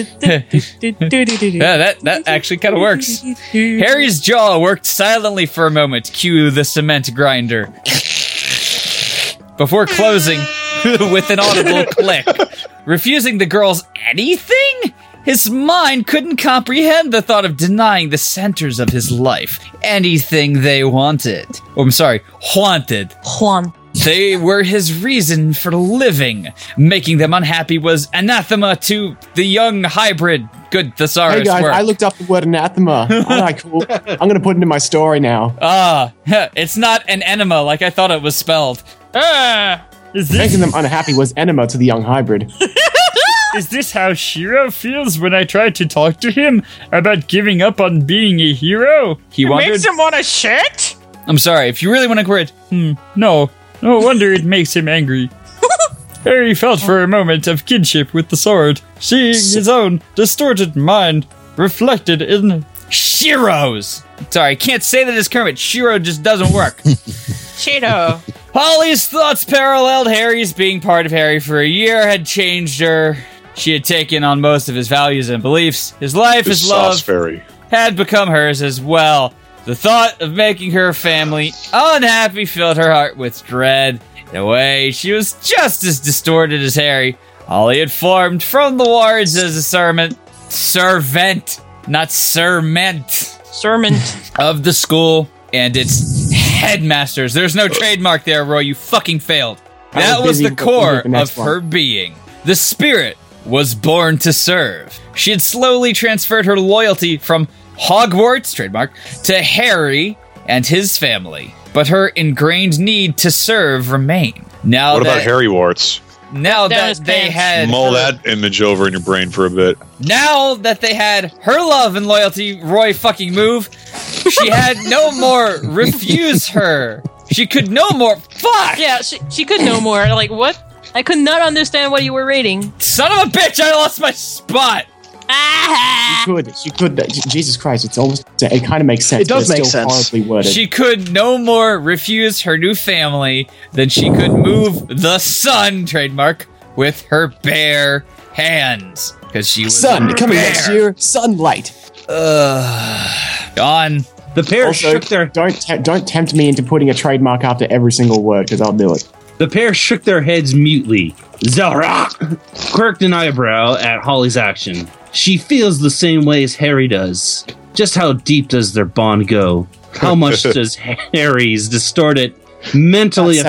that actually kind of works. Harry's jaw worked silently for a moment. Cue the cement grinder. Before closing with an audible click. Refusing the girls anything? His mind couldn't comprehend the thought of denying the centers of his life anything they wanted. Oh, I'm sorry, wanted. They were his reason for living. Making them unhappy was anathema to the young hybrid. Good thesaurus Hey guys, work. I looked up the word anathema. Alright, cool. I'm going to put it in my story now. It's not an enema like I thought it was spelled. Making them unhappy was enema to the young hybrid. Is this how Shiro feels when I try to talk to him about giving up on being a hero? He wondered. Makes him want a shirt? I'm sorry, if you really want to quit. No wonder it makes him angry. Harry felt for a moment of kinship with the sword, seeing his own distorted mind reflected in Shiro's. Sorry, I can't say that as Kermit. Shiro just doesn't work. Shiro. Holly's thoughts paralleled Harry's. Being part of Harry for a year had changed her. She had taken on most of his values and beliefs. His life, his love, had become hers as well. The thought of making her family unhappy filled her heart with dread. In a way, she was just as distorted as Harry. Holly had formed from the wards as a servant, not serment. Sermon. of the school and its headmasters. There's no trademark there, Roy. You fucking failed. That was the core of her being. The spirit was born to serve. She had slowly transferred her loyalty from Hogwarts, trademark, to Harry and his family. But her ingrained need to serve remained. Now What about Harry Warts? Now that they had Mull that image over in your brain for a bit. Now that they had her love and loyalty, Roy fucking move, she had no more refuse her. She could no more. Fuck! Yeah, she could no more. Like, what? I could not understand what you were reading. Son of a bitch, I lost my spot! She could. Jesus Christ, it's almost. It kind of makes sense. It does but make it's still sense. Horribly worded. She could no more refuse her new family than she could move the sun, trademark, with her bare hands. Because she was Sun coming bare. next year. Sunlight. Gone. The pair Also, shook their. Don't tempt me into putting a trademark after every single word, because I'll do it. The pair shook their heads mutely. Zara quirked an eyebrow at Holly's action. She feels the same way as Harry does. Just how deep does their bond go? How much does Harry's distorted mentally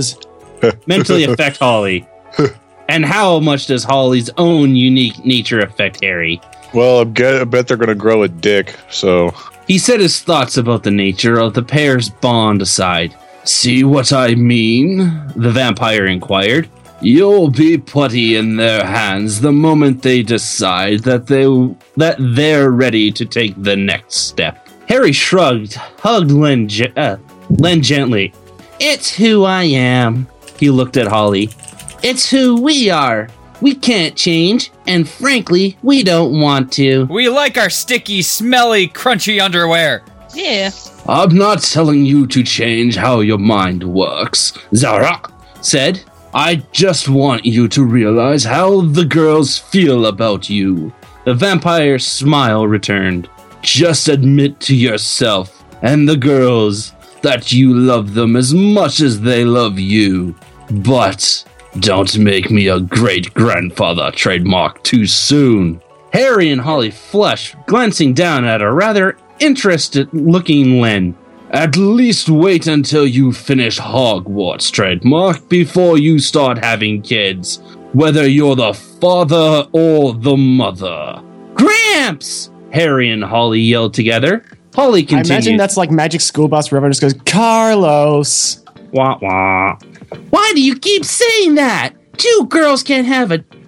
affect Holly? And how much does Holly's own unique nature affect Harry? Well, I bet they're going to grow a dick, so... He set his thoughts about the nature of the pair's bond aside. See what I mean? The vampire inquired. You'll be putty in their hands the moment they decide that they're ready to take the next step. Harry shrugged, hugged Len gently. It's who I am. He looked at Holly. It's who we are. We can't change, and frankly, we don't want to. We like our sticky, smelly, crunchy underwear. Yeah. I'm not telling you to change how your mind works, Zara said. I just want you to realize how the girls feel about you. The vampire's smile returned. Just admit to yourself and the girls that you love them as much as they love you. But don't make me a great-grandfather trademark too soon. Harry and Holly flushed, glancing down at a rather interested-looking Len. At least wait until you finish Hogwarts trademark before you start having kids, whether you're the father or the mother. Gramps! Harry and Holly yelled together. Holly continued. I imagine that's like Magic School Bus where everyone just goes, Carlos. Wah wah. Why do you keep saying that? Two girls can't have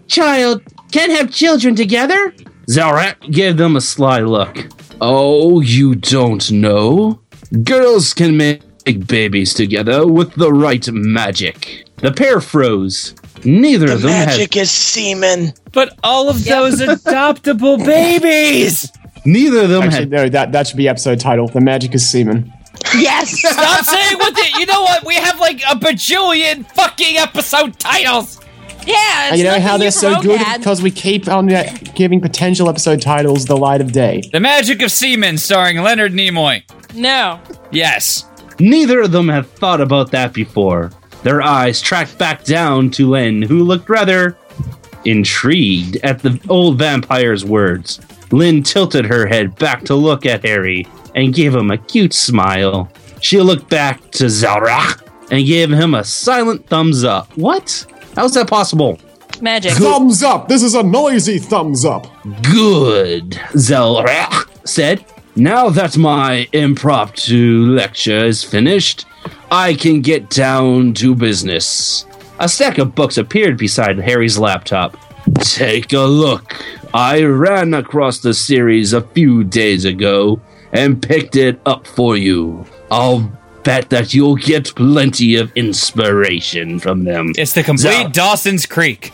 children together? Zarat gave them a sly look. Oh, you don't know? Girls can make babies together with the right magic. The pair froze. Neither of them magic is semen. But all of those adoptable babies! Neither of them Actually, no, that should be episode title. The magic is semen. Yes! Stop saying what the... You know what? We have like a bajillion fucking episode titles! Yeah, And you know how they're so good? Because we keep on giving potential episode titles the light of day. The Magic of Semen, starring Leonard Nimoy. No. Yes. Neither of them had thought about that before. Their eyes tracked back down to Len, who looked rather intrigued at the old vampire's words. Lynn tilted her head back to look at Harry and gave him a cute smile. She looked back to Zara and gave him a silent thumbs up. What? How's that possible? Magic. Thumbs up! This is a noisy thumbs up! Good, Zara said. Now that my impromptu lecture is finished, I can get down to business. A stack of books appeared beside Harry's laptop. Take a look. I ran across the series a few days ago and picked it up for you. I'll bet that you'll get plenty of inspiration from them. It's the complete Dawson's Creek.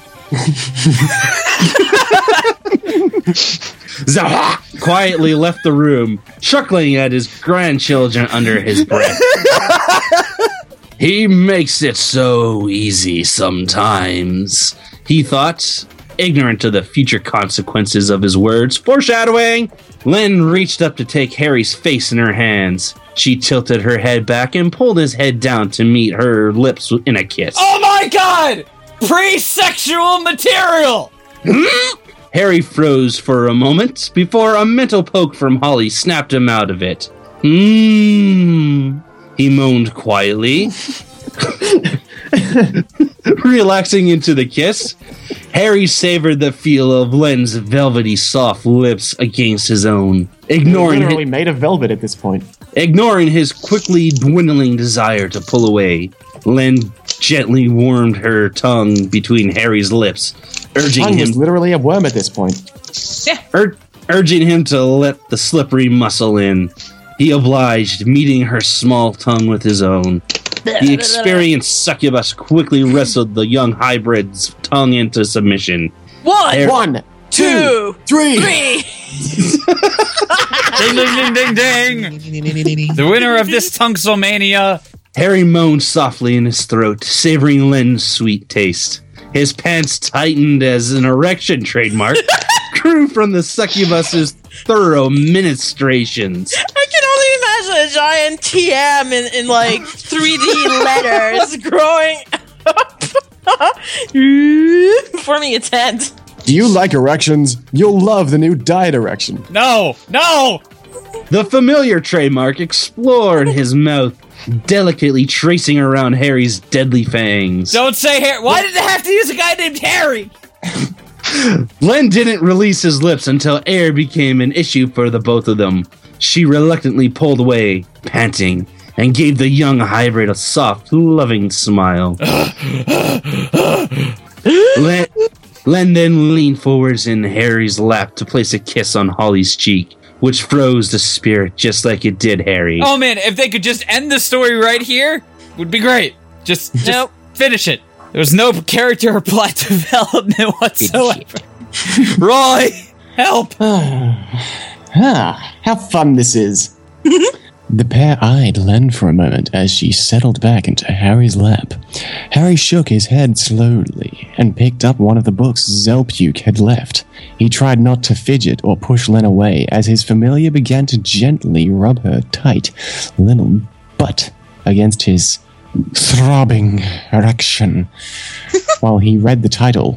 Zaha quietly left the room, chuckling at his grandchildren under his breath. He makes it so easy sometimes, he thought, ignorant of the future consequences of his words. Foreshadowing! Len reached up to take Harry's face in her hands. She tilted her head back and pulled his head down to meet her lips in a kiss. Oh my god! Pre-sexual material! Harry froze for a moment before a mental poke from Holly snapped him out of it. He moaned quietly, relaxing into the kiss. Harry savored the feel of Len's velvety soft lips against his own, Literally made of velvet at this point. Ignoring his quickly dwindling desire to pull away. Len gently warmed her tongue between Harry's lips, urging Tongue him was literally a worm at this point. urging him to let the slippery muscle in. He obliged, meeting her small tongue with his own. The experienced succubus quickly wrestled the young hybrid's tongue into submission. One, two, three. Ding, ding, ding, ding, ding. The winner of this Tunksomania. Harry moaned softly in his throat, savoring Len's sweet taste. His pants tightened as an erection trademark grew from the succubus's thorough ministrations. I can only imagine a giant TM in like 3D letters growing up, forming a tent. Do you like erections? You'll love the new diet erection. No! The familiar trademark explored his mouth, delicately tracing around Harry's deadly fangs. Don't say Harry. Why did they have to use a guy named Harry? Len didn't release his lips until air became an issue for the both of them. She reluctantly pulled away, panting, and gave the young hybrid a soft, loving smile. Len then leaned forwards in Harry's lap to place a kiss on Holly's cheek, which froze the spirit just like it did Harry. Oh man, if they could just end the story right here, would be great. Just finish it. There was no character or plot development whatsoever. Roy, help! How fun this is. The pair eyed Len for a moment as she settled back into Harry's lap. Harry shook his head slowly and picked up one of the books Zelpuke had left. He tried not to fidget or push Len away as his familiar began to gently rub her tight little butt against his throbbing erection while he read the title.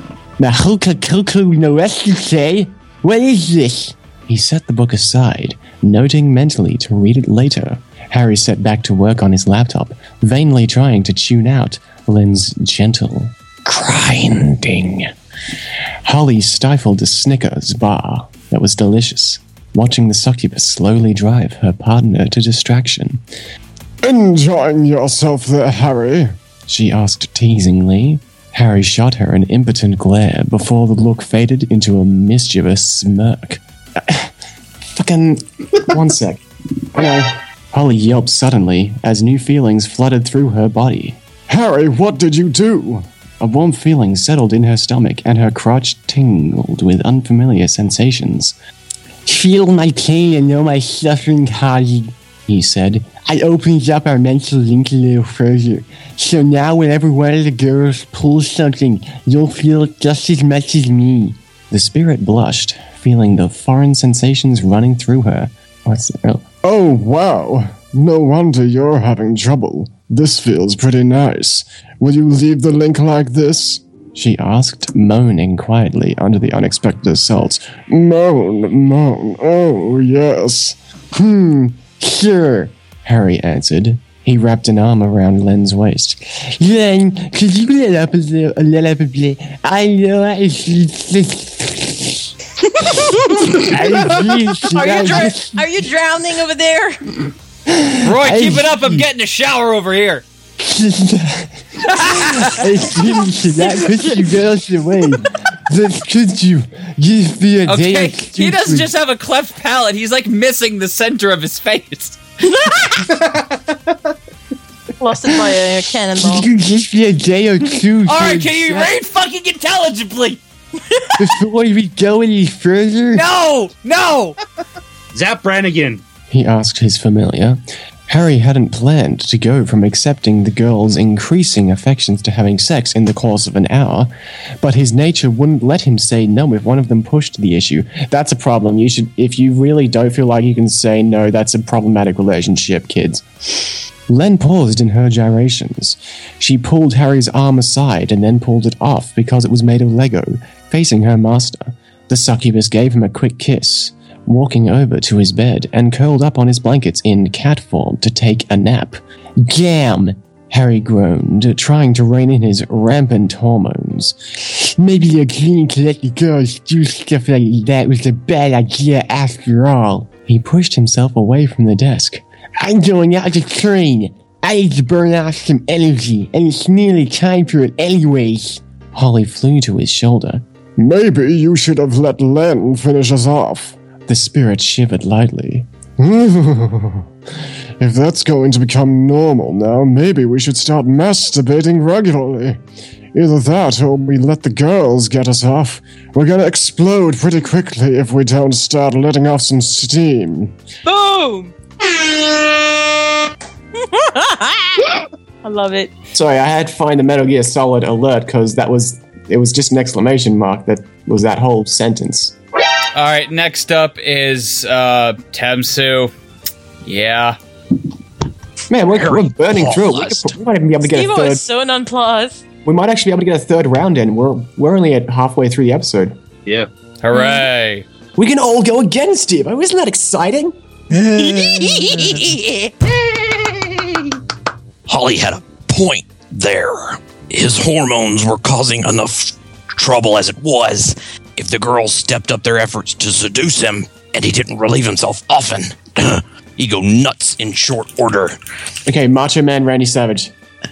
No rest to say. What is this? He set the book aside, noting mentally to read it later. Harry set back to work on his laptop, vainly trying to tune out Len's gentle grinding. Holly stifled a Snickers bar that was delicious, watching the succubus slowly drive her partner to distraction. "Enjoying yourself there, Harry?" she asked teasingly. Harry shot her an impotent glare before the look faded into a mischievous smirk. Fucking... one sec. Hello. Holly yelped suddenly as new feelings flooded through her body. "Harry, what did you do?" A warm feeling settled in her stomach and her crotch tingled with unfamiliar sensations. "Feel my pain and know my suffering, Holly," he said. "I opened up our mental link a little further. So now whenever one of the girls pulls something, you'll feel it just as much as me." The spirit blushed, feeling the foreign sensations running through her. "Oh, wow. No wonder you're having trouble. This feels pretty nice. Will you leave the link like this?" she asked, moaning quietly under the unexpected assaults. Moan. Oh, yes. Sure, Harry answered. He wrapped an arm around Len's waist. "Len, could you let up a little bit? I know I should... Are you drowning over there? Roy, keep it up. I'm getting a shower over here. I should not push you girls away. Just could you give me a day? Okay, he doesn't just have a cleft palate. He's like missing the center of his face. Lost it by a cannonball. Could you give me a day or two? Alright, can you read fucking intelligibly? Before we go any further? No! Zap Brannigan, he asked his familiar. Harry hadn't planned to go from accepting the girl's increasing affections to having sex in the course of an hour, but his nature wouldn't let him say no if one of them pushed the issue. That's a problem. You should, if you really don't feel like you can say no, that's a problematic relationship, kids. Len paused in her gyrations. She pulled Harry's arm aside and then pulled it off because it was made of Lego, Facing her master, the succubus gave him a quick kiss, walking over to his bed and curled up on his blankets in cat form to take a nap. Damn! Harry groaned, trying to rein in his rampant hormones. Maybe I couldn't let the girls do stuff like that was a bad idea after all. He pushed himself away from the desk. I'm going out to train. I need to burn off some energy, and it's nearly time for it anyways. Holly flew to his shoulder. Maybe you should have let Len finish us off. The spirit shivered lightly. If that's going to become normal now, maybe we should start masturbating regularly. Either that or we let the girls get us off. We're gonna explode pretty quickly if we don't start letting off some steam. Boom! I love it. Sorry, I had to find the Metal Gear Solid alert because it was just an exclamation mark that was that whole sentence. All right, next up is Temsu. Yeah. Man, we're burning through it. We might even be able to get a Steve-O third. is so nonplussed. We might actually be able to get a third round in. We're only at halfway through the episode. Yeah. Hooray! We can all go again, Steve. Oh, isn't that exciting? Holly had a point there. His hormones were causing enough trouble as it was. If the girls stepped up their efforts to seduce him, and he didn't relieve himself often, he'd go nuts in short order. Okay, Macho Man Randy Savage.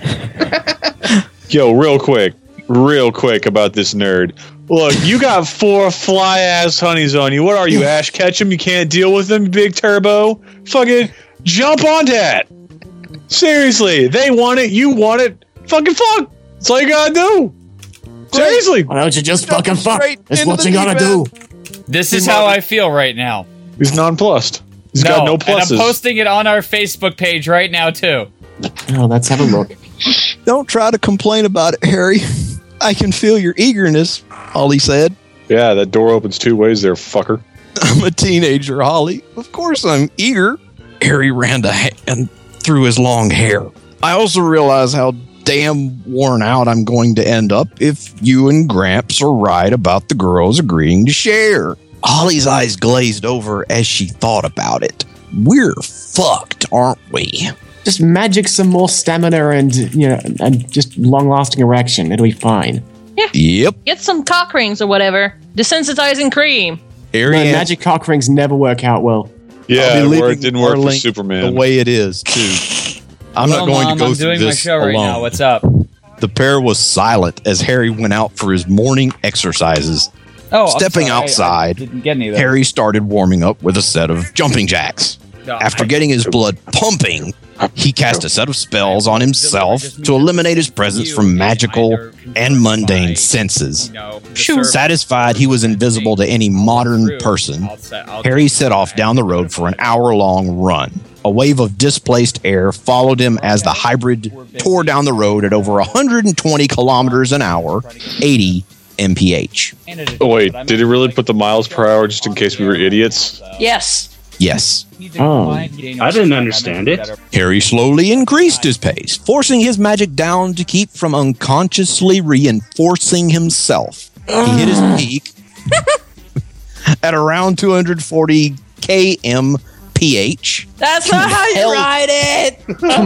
Yo, real quick about this nerd. Look, you got 4 fly-ass honeys on you. What are you, Ash Ketchum? You can't deal with them, Big Turbo? Fucking jump on that. Seriously, they want it, you want it. Fucking fuck. That's all you gotta do. Seriously. Why don't you just fucking fuck? That's what you gotta do. This is how I feel right now. He's nonplussed. He's got no pluses. And I'm posting it on our Facebook page right now, too. Oh, let's have a look. Don't try to complain about it, Harry. I can feel your eagerness, Holly said. Yeah, that door opens 2 ways there, fucker. I'm a teenager, Holly. Of course I'm eager. Harry ran a hand through his long hair. I also realize how damn worn out I'm going to end up if you and Gramps are right about the girls agreeing to share. Holly's eyes glazed over as she thought about it. We're fucked, aren't we? Just magic some more stamina and just long-lasting erection. It'll be fine. Yeah. Yep. Get some cock rings or whatever. Desensitizing cream. Magic cock rings never work out well. Yeah, it didn't work for Superman. The way it is, too. I'm not going to go through doing this my show alone. right now. What's up? The pair was silent as Harry went out for his morning exercises. Oh, Stepping I'm sorry. outside, I didn't get any of those. Harry started warming up with a set of jumping jacks. After getting his blood pumping, he cast a set of spells on himself to eliminate his presence from magical and mundane senses. Satisfied he was invisible to any modern person, Harry set off down the road for an hour-long run. A wave of displaced air followed him as the hybrid tore down the road at over 120 kilometers an hour, 80 mph. Oh, wait, did he really put the miles per hour just in case we were idiots? Yes. Yes. Oh, I didn't understand it. Harry slowly increased his pace, forcing his magic down to keep from unconsciously reinforcing himself. He hit his peak at around 240 kmph. That's not how you write it.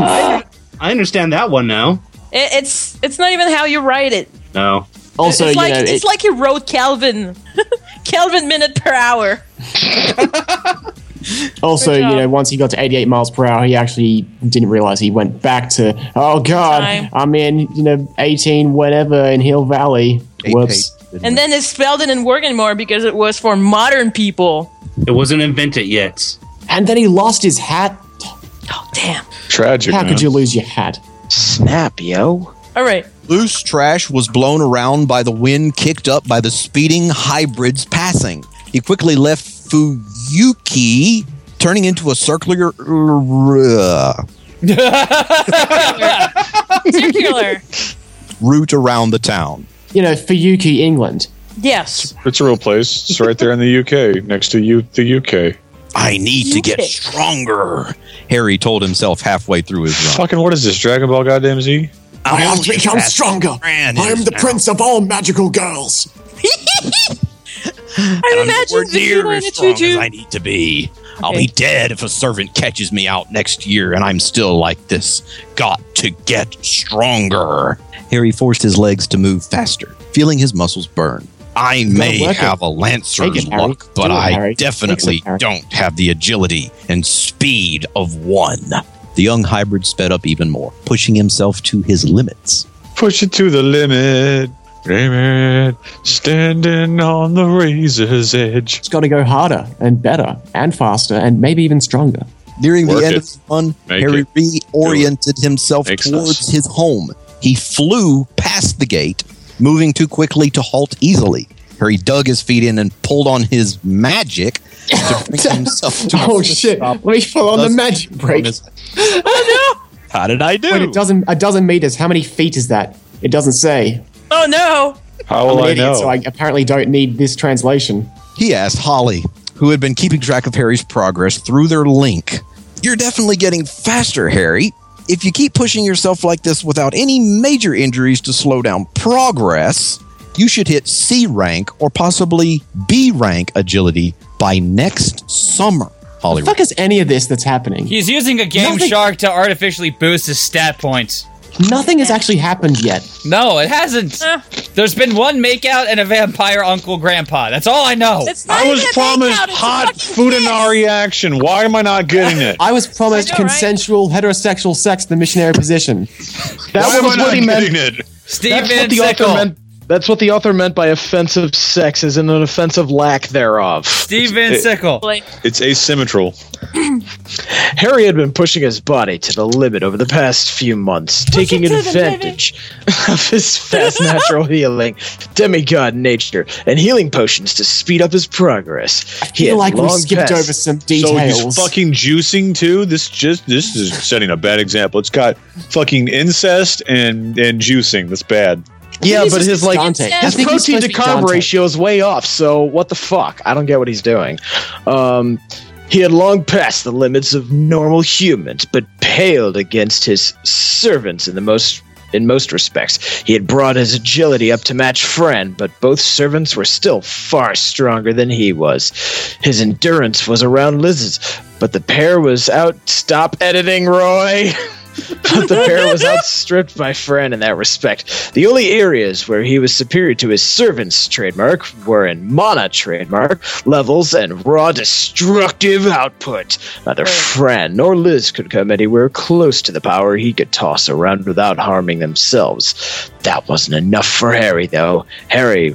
I understand that one now. It's not even how you write it. No. Also, it's like it's like you wrote Kelvin, Kelvin minute per hour. Also, once he got to 88 miles per hour, he actually didn't realize he went back to, oh God, I'm in, 18 whatever in Hill Valley. Whoops. And then it spell didn't work anymore because it was for modern people. It wasn't invented yet. And then he lost his hat. Oh, damn. Tragic, How could you lose your hat? Snap, yo. All right. Loose trash was blown around by the wind kicked up by the speeding hybrids passing. He quickly left Fuyuki, turning into a circular route around the town. Fuyuki, England. Yes. It's a real place. It's right there in the UK, next to the UK. I need to get stronger, Harry told himself halfway through his run. Fucking what is this, Dragon Ball Goddamn Z? I have to become stronger. I am the prince of all magical girls. I'm nowhere near as strong as I need to be. I'll be dead if a servant catches me out next year and I'm still like this. Got to get stronger. Harry forced his legs to move faster, feeling his muscles burn. I may have a Lancer's luck, but I definitely don't have the agility and speed of one. The young hybrid sped up even more, pushing himself to his limits. Push it to the limit. Standing on the razor's edge. It's got to go harder and better and faster and maybe even stronger. Nearing the end of the run, Harry reoriented himself towards his home. He flew past the gate, moving too quickly to halt easily. Harry dug his feet in and pulled on his magic to bring himself to Oh shit! Let me pull on the magic brake. Oh no! How did I do? Wait, it doesn't. A dozen meters. How many feet is that? It doesn't say. Oh no! How will I know? So I apparently don't need this translation. He asked Holly, who had been keeping track of Harry's progress through their link. You're definitely getting faster, Harry. If you keep pushing yourself like this without any major injuries to slow down progress, you should hit C rank or possibly B rank agility by next summer. Holly, The fuck is any of this that's happening? He's using a Game Shark to artificially boost his stat points. Nothing has actually happened yet. No, it hasn't. There's been one makeout and a vampire uncle grandpa. That's all I know. I was promised hot Futanari action. Why am I not getting it? I was promised consensual heterosexual sex in the missionary position. That was what he meant. That's what the author meant by offensive sex, as in an offensive lack thereof. Steve Van Sickle. It's asymmetrical. Harry had been pushing his body to the limit over the past few months, taking advantage of his fast natural healing, demigod nature, and healing potions to speed up his progress. He feel like we skipped over some details. So he's fucking juicing too? This is setting a bad example. It's got fucking incest and juicing. That's bad. Yeah, but his protein to carb Dante. ratio is way off. So what the fuck? I don't get what he's doing. He had long passed the limits of normal humans, but paled against his servants in most respects. He had brought his agility up to match Fran, but both servants were still far stronger than he was. His endurance was around Liz's, but the pair was out. Stop editing, Roy. But the pair was outstripped by Fran in that respect. The only areas where he was superior to his servants' trademark were in mana trademark, levels, and raw destructive output. Neither Fran nor Liz could come anywhere close to the power he could toss around without harming themselves. That wasn't enough for Harry, though. Harry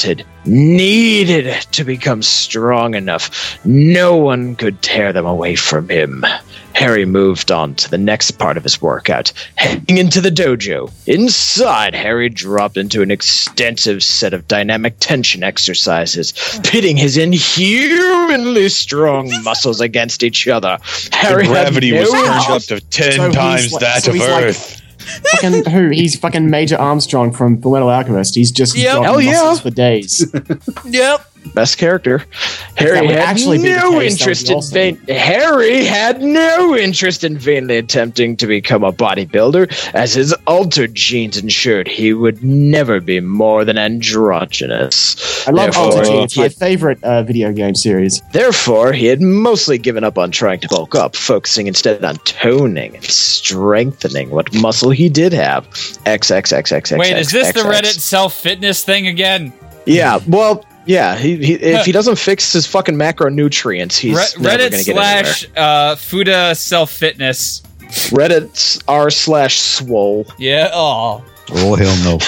needed to become strong enough. No one could tear them away from him. Harry moved on to the next part of his workout, heading into the dojo. Inside, Harry dropped into an extensive set of dynamic tension exercises, pitting his inhumanly strong muscles against each other. Harry The gravity had was no turned up to 10 times that of Earth. Fucking who? He's fucking Major Armstrong from Fullmetal Alchemist. He's just got Hell yeah. muscles for days. Yep. Best character. That Harry would had actually be the no case, that would interest be in awesome. Harry had no interest in vainly attempting to become a bodybuilder, as his altered genes ensured he would never be more than androgynous. I love Therefore, Altered Gene. It's he my had- favorite video game series. Therefore, he had mostly given up on trying to bulk up, focusing instead on toning and strengthening what muscle he did have. XXXXX. Wait, is this the Reddit self-fitness thing again? Yeah, well, yeah. If he doesn't fix his fucking macronutrients, he's never Reddit going to get anywhere. / Fuda self-fitness. Reddit's r/swole. Yeah, oh. Oh, hell no.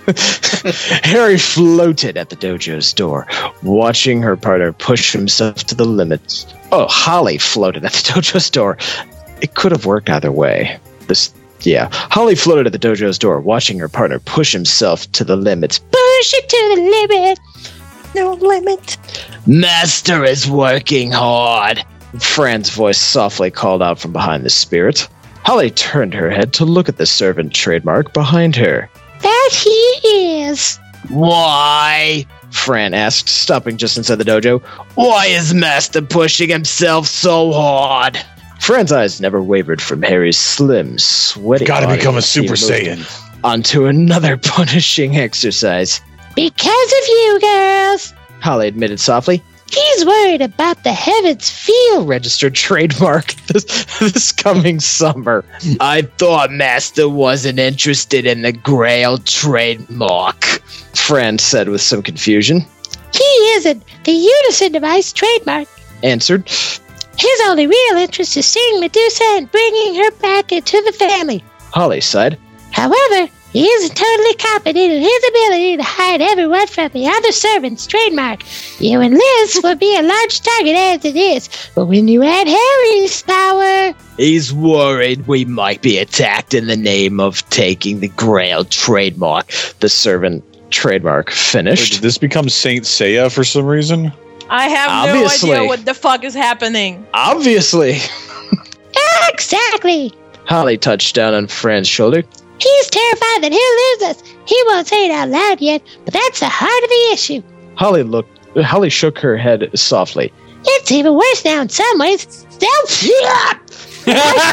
Harry floated at the dojo's door, watching her partner push himself to the limits. Oh, Holly floated at the dojo's door. It could have worked either way. Holly floated at the dojo's door, watching her partner push himself to the limits. Push it to the limit. No limit. Master is working hard, Fran's voice softly called out from behind the spirit. Holly turned her head to look at the servant trademark behind her. That he is. Why? Fran asked, stopping just inside the dojo. Why is Master pushing himself so hard? Fran's eyes never wavered from Harry's slim, sweaty Gotta body become a as he Super moved. Saiyan. On to another punishing exercise. Because of you, girls. Holly admitted softly. He's worried about the heavens feel registered trademark this coming summer. I thought Master wasn't interested in the Grail trademark, Fran said with some confusion. He isn't. The Unison device trademark Answered. His only real interest is seeing Medusa and bringing her back into the family. Holly sighed. However, he isn't totally confident in his ability to hide everyone from the other servants' trademark. You and Liz will be a large target as it is, but when you add Harry's power... He's worried we might be attacked in the name of taking the Grail trademark. The servant trademark finished. Wait, did this become Saint Seiya for some reason? I have Obviously. no idea what the fuck is happening. Obviously. Exactly. Holly touched down on Fran's shoulder. He's terrified that he'll lose us. He won't say it out loud yet, but that's the heart of the issue. Holly shook her head softly. It's even worse now in some ways. If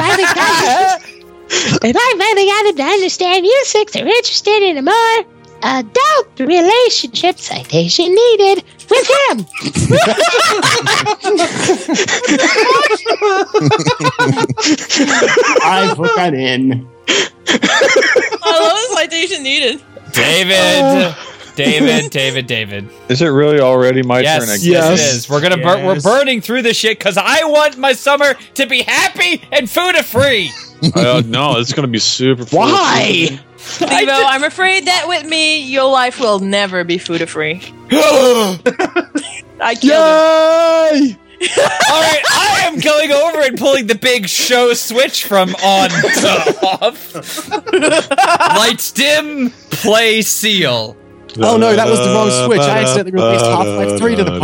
I finally got him to understand you six are interested in a more adult relationship, citation needed, with him. I put that in. I love the citation needed. David. Is it really already my turn again? Yes, it is. We're burning through this shit because I want my summer to be happy and food-free. No, it's going to be super. Why? Devo, I'm afraid that with me, your life will never be food-free. I killed him. All right, I am going over and pulling the big show switch from on to off. Lights dim, play seal. Oh no, that was the wrong switch. I accidentally released Half-Life 3 to the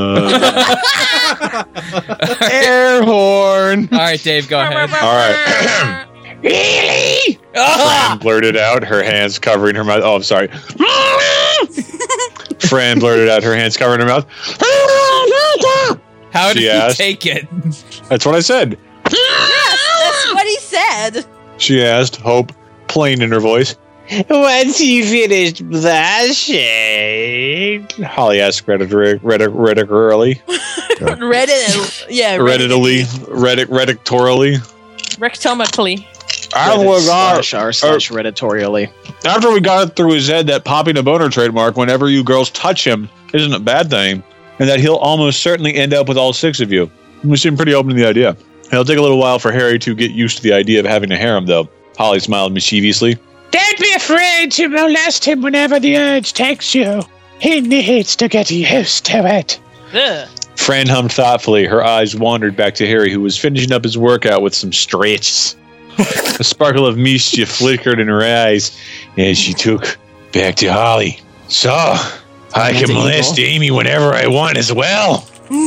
public. Air horn. All right, Dave, go ahead. All right. Really? Fran blurted out, her hands covering her mouth. Oh, I'm sorry. Fran blurted out, her hands covering her mouth. How did She he asked. take it? That's what I said. Yes, that's what he said. She asked, hope plain in her voice. Once you finished blushing. Holly asked redditorily. Redditorily. Rectomically. /r/redditorially. After we got it through his head that popping a boner trademark whenever you girls touch him isn't a bad thing, and that he'll almost certainly end up with all six of you. We seem pretty open to the idea. It'll take a little while for Harry to get used to the idea of having a harem, though. Holly smiled mischievously. Don't be afraid to molest him whenever the urge takes you. He needs to get used to it. Ugh. Fran hummed thoughtfully. Her eyes wandered back to Harry, who was finishing up his workout with some stretches. A sparkle of mischief flickered in her eyes as she took back to Holly. So, I can molest Amy whenever I want as well.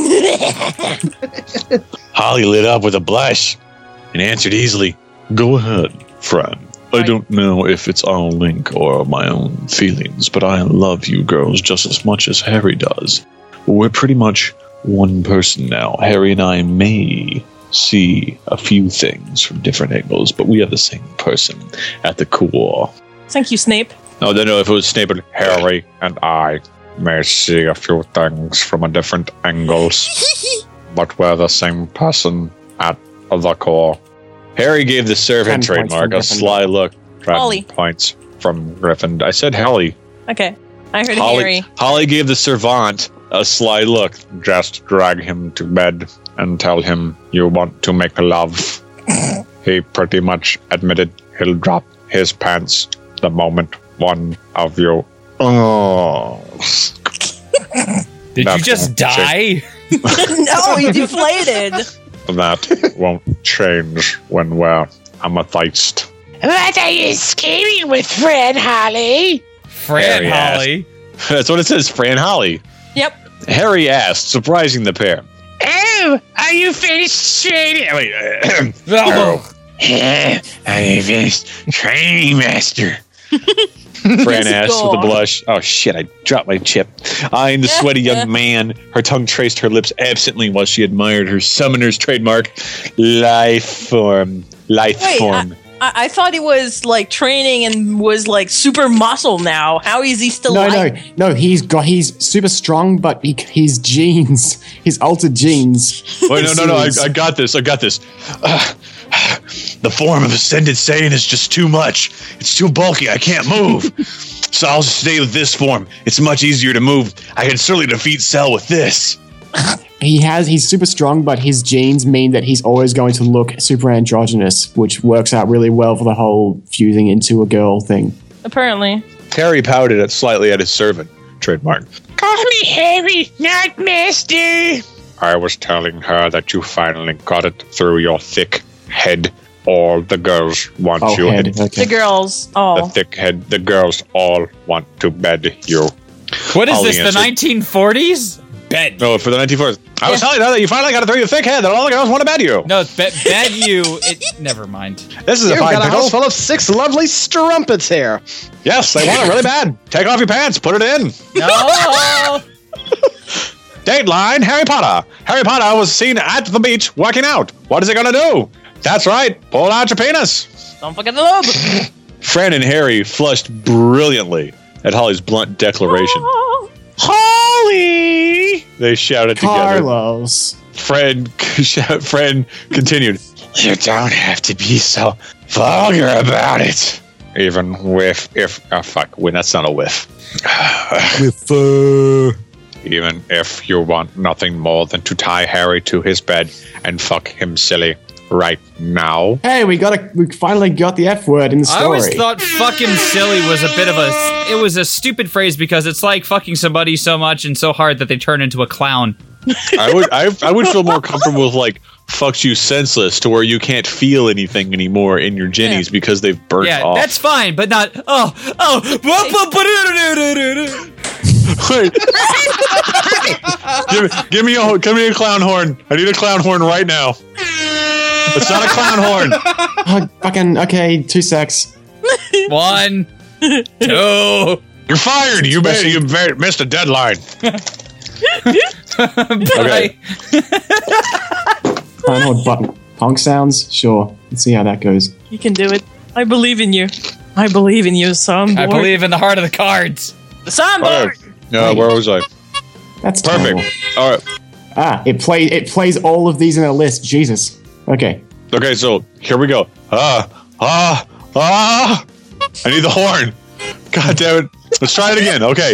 Holly lit up with a blush and answered easily. Go ahead, Fran. I don't know if it's our link or my own feelings, but I love you girls just as much as Harry does. We're pretty much one person now. Harry and I may see a few things from different angles, but we are the same person at the core. Thank you, Snape. I don't know if it was Snape, but Harry and I may see a few things from a different angles, but we're the same person at the core. Harry gave the servant trademark a sly look. 10 points from Griffin. I said Holly. Okay. I heard Harry. Holly gave the servant a sly look. Just drag him to bed and tell him you want to make love. He pretty much admitted he'll drop his pants the moment one of you. Oh. Did you just die? No, he deflated. That won't change when we're amethyst. What are you scheming with, Fran Holly? Fran Holly? That's what it says, Fran Holly. Yep. Harry asked, surprising the pair. Oh, are you finished training? No. Are you finished training, Master? Fran asked with a blush. Oh shit, I dropped my chip. Eyeing the sweaty young man, her tongue traced her lips absently while she admired her summoner's trademark life form. I thought he was like training and was like super muscle now. How is he still alive? No. He's super strong, but his genes, his altered genes. Wait, no. I got this. The form of Ascended Saiyan is just too much. It's too bulky. I can't move. So I'll stay with this form. It's much easier to move. I can certainly defeat Cell with this. He's super strong, but his genes mean that he's always going to look super androgynous, which works out really well for the whole fusing into a girl thing. Apparently. Harry pouted slightly at his servant, trademark. Call me Harry, not Master. I was telling her that you finally got it through your thick head. All the girls want you. Okay. The girls. Oh. The thick head. The girls all want to bed you. What is this, the 1940s? Bed. No, for the 1940s. I was telling her that you finally got it through your thick head, that all the girls want to bed you. No, bed you. Never mind. This is You've a fine got a pickle. house full of 6 lovely strumpets here. Yes, they want it really bad. Take off your pants, put it in. No. Dateline, Harry Potter. Harry Potter was seen at the beach working out. What is he going to do? That's right, pull out your penis. Don't forget the lube. Fran and Harry flushed brilliantly at Holly's blunt declaration. Holly! They shouted Carlos. together. Fran continued. You don't have to be so vulgar about it. Even that's not a whiff. Even if you want nothing more than to tie Harry to his bed and fuck him silly right now. Hey, we finally got the F word in the story. I always thought fucking silly was a bit of it was a stupid phrase because it's like fucking somebody so much and so hard that they turn into a clown. I would feel more comfortable with like fucks you senseless to where you can't feel anything anymore in your jennies because they've burnt off. That's fine, but not Wait. give me a clown horn. I need a clown horn right now. It's not a clown horn. Okay, 2 secs. 1, 2. You're fired. You missed a deadline. Okay. Clown horn button. Honk sounds? Sure. Let's see how that goes. You can do it. I believe in you. I believe in you, soundboard. I believe in the heart of the cards. The soundboard. No, where was I? That's perfect. Terrible. All right. It plays all of these in a list. Jesus. Okay. Okay, so here we go. I need the horn. God damn it. Let's try it again. Okay.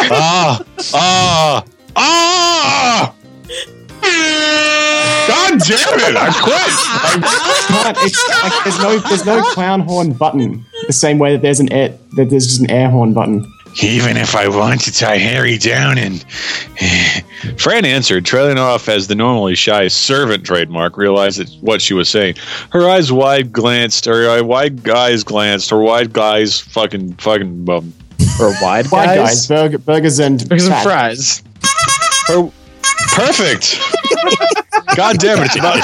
God damn it! I quit. There's no clown horn button. The same way that there's just an air horn button. Even if I want to tie Harry down and... Fran answered, trailing off as the normally shy servant trademark realized what she was saying. Her wide guys glanced. Or wide guys fucking Or wide guys? Burgers and fries. Perfect. God damn it! It's about.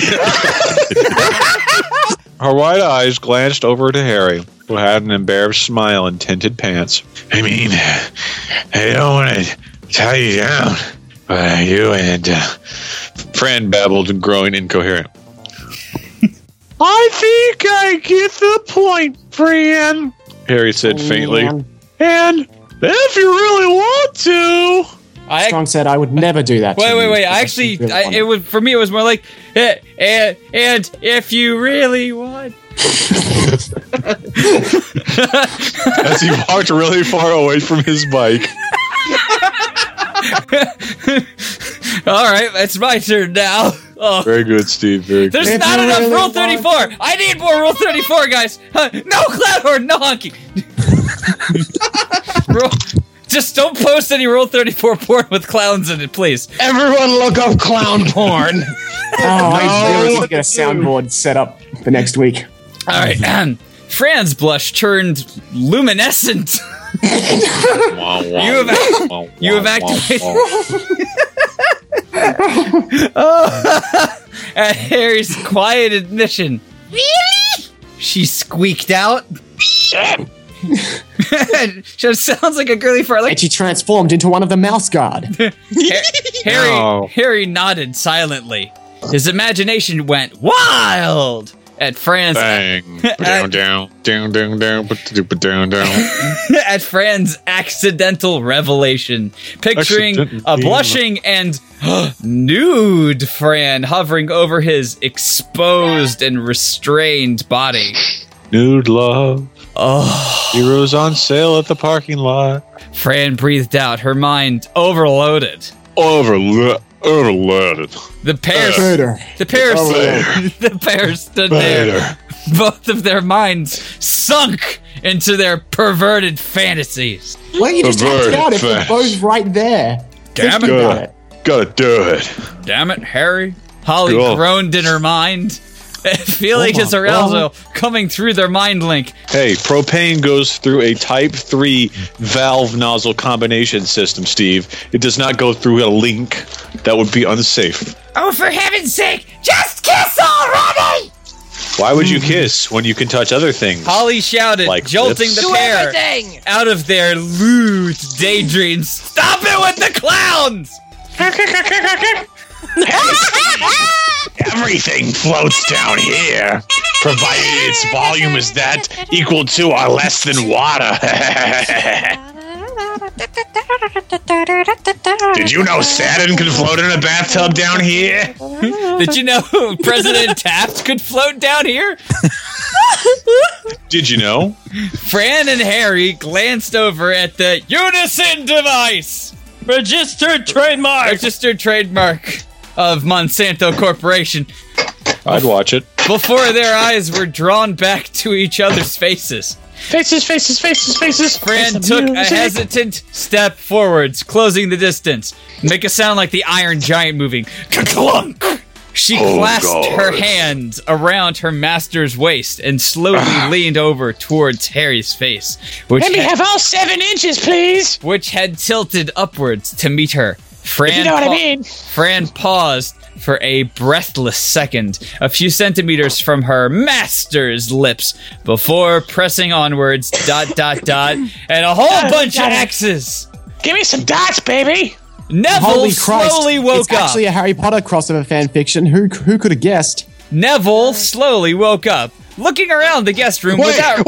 Her wide eyes glanced over to Harry, who had an embarrassed smile and tinted pants. I mean, I don't want to tie you down, but you and Fran babbled, growing incoherent. I think I get the point, Fran. Harry said faintly. And if you really want to. Strong said I would never do that. Wait. It was for me. It was more like, and if you really want. As he walked really far away from his bike. All right, it's my turn now. Oh. Very good, Steve. Very good. There's not enough Rule 34. I need more Rule 34, guys. No clown horn, no honky. Just don't post any Rule 34 porn with clowns in it, please. Everyone look up clown porn. I really need to get a soundboard set up for next week. All right, Fran's blush turned luminescent. You have activated. At Harry's quiet admission. Really? She squeaked out. She sounds like a girly fart. And she transformed into one of the mouse guard. Harry nodded silently. His imagination went wild at Fran's Bang. Down. at Fran's accidental revelation, picturing a blushing and nude Fran hovering over his exposed and restrained body. Nude love. Oh. Heroes on sale at the parking lot. Fran breathed out, her mind overloaded. Overloaded. The pair stood there, both of their minds sunk into their perverted fantasies. Well, you just act it out if we're both right there. Damn it. Gotta do it. Damn it, Harry. Holly Cool. groaned in her mind, feeling his arousal coming through their mind link. Hey, propane goes through a Type 3 valve nozzle combination system, Steve. It does not go through a link. That would be unsafe. Oh, for heaven's sake, just kiss already! Why would you kiss when you can touch other things? Holly shouted, Like jolting lips? the Do pair everything! out of their lewd daydreams. Stop it with the clowns! Everything floats down here, provided its volume is that equal to or less than water. Did you know Saturn can float in a bathtub down here? Did you know President Taft could float down here? Did you know? Fran and Harry glanced over at the Unison device. Registered trademark of Monsanto Corporation. I'd watch it. Before their eyes were drawn back to each other's faces. Faces. Fran took a hesitant step forwards, closing the distance. Make a sound like the Iron Giant moving. Ka-clunk! She clasped her hand around her master's waist and slowly leaned over towards Harry's face, which Let me have all 7 inches, please. which had tilted upwards to meet her. Fran If you know what I mean. Fran paused for a breathless second, a few centimeters from her master's lips, before pressing onwards, ... and a whole bunch of X's. Give me some dots, baby. Neville Holy Christ, slowly woke it's up. actually a Harry Potter crossover fanfiction. Who could have guessed? Neville slowly woke up, looking around the guest room Wait! without...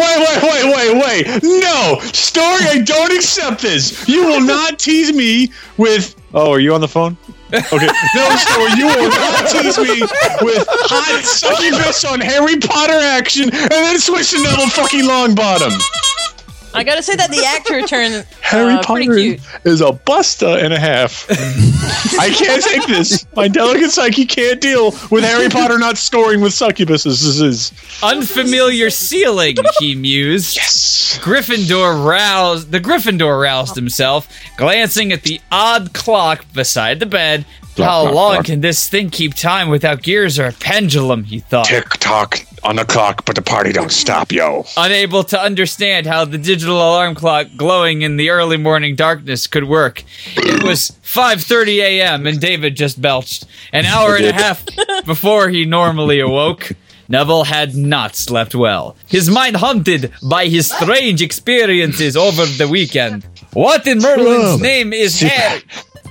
No! Story, I don't accept this! You will not tease me with... Oh, are you on the phone? Okay. No, Story, you will not tease me with hot succubus on Harry Potter action and then switch to Neville fucking Longbottom. I gotta say that the actor turned Harry pretty Potter cute. is a busta and a half. I can't take this. My delicate psyche can't deal with Harry Potter not scoring with succubuses. Unfamiliar ceiling, he mused. Yes. The Gryffindor roused himself, glancing at the odd clock beside the bed. How long can this thing keep time without gears or a pendulum, he thought. Tick-tock on the clock, but the party don't stop, yo. Unable to understand how the digital alarm clock glowing in the early morning darkness could work. It was 5:30 a.m. and David just belched. An hour and a half before he normally awoke. Neville had not slept well. His mind haunted by his strange experiences over the weekend. What in Merlin's name is Harry?